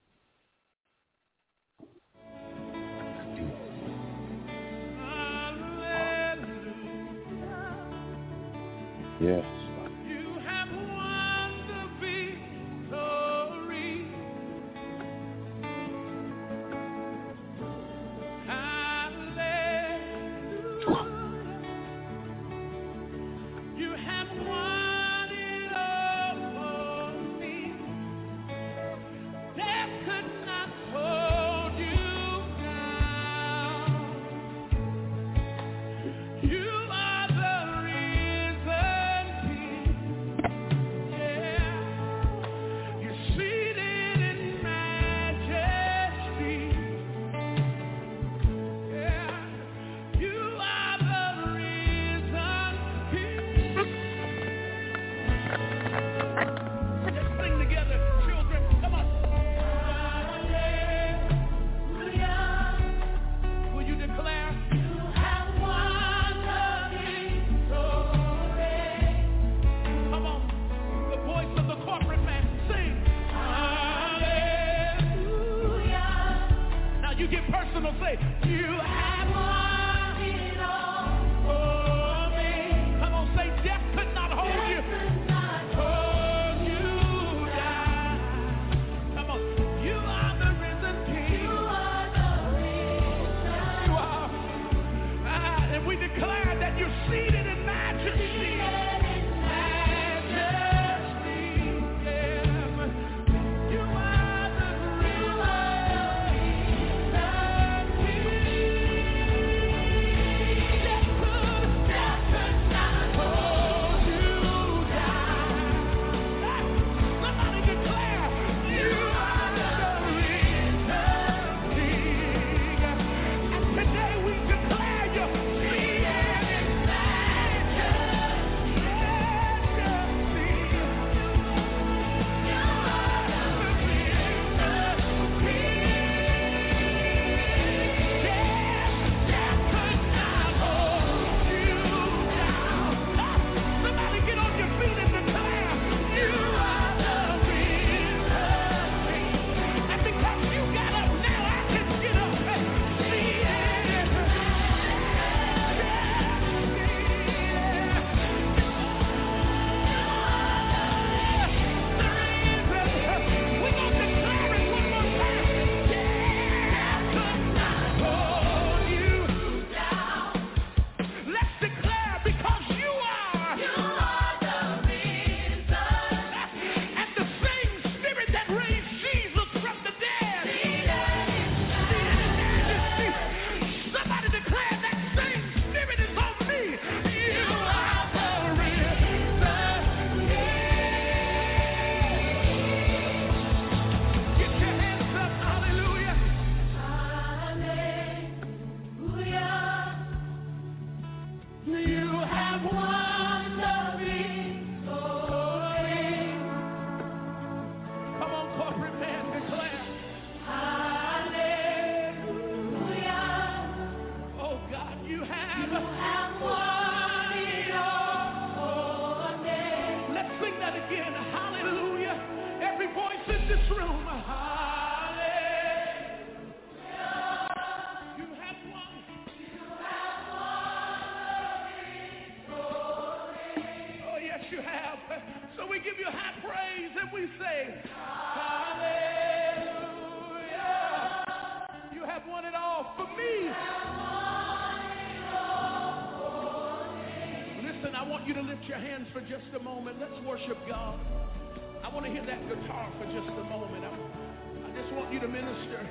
Yes. You have won the victory. Hallelujah. You have won it all for me. Death could not hold you down. You are the risen King. Yeah. You're seated in majesty. Yeah. You are the risen King. Let's sing together, children. Come on. Hallelujah. Will you declare? You have won the victory. Come on. The voice of the corporate man. Sing. Hallelujah. Now you get personal. Say, you have won it all for me. Come on, say, death could not hold you. Hold you down. Come on. You are the risen King. You are the risen. You are. Ah, and we declare that you're seated in majesty. Majesty. Yeah. You are the risen King. again. Hallelujah. Every voice in this room. Hallelujah. You have won. You have won the victory. Oh, yes, you have. So we give you high praise and we say, hallelujah. You have won it all for me. Listen, I want you to lift your hands for just a moment. Let's worship God. I want to hear that guitar for just a moment. I, I just want you to minister.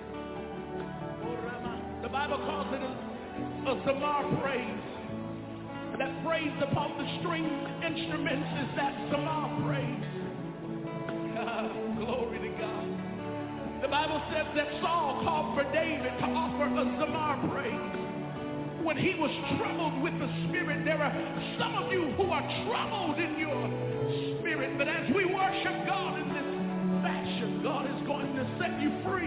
The Bible calls it a, a zamar praise. That praise upon the string instruments is that zamar praise. Ah, glory to God. The Bible says that Saul called for David to offer a zamar praise. When he was troubled with the Spirit, there are some of you who are troubled in your spirit, but as we worship God in this fashion, God is going to set you free.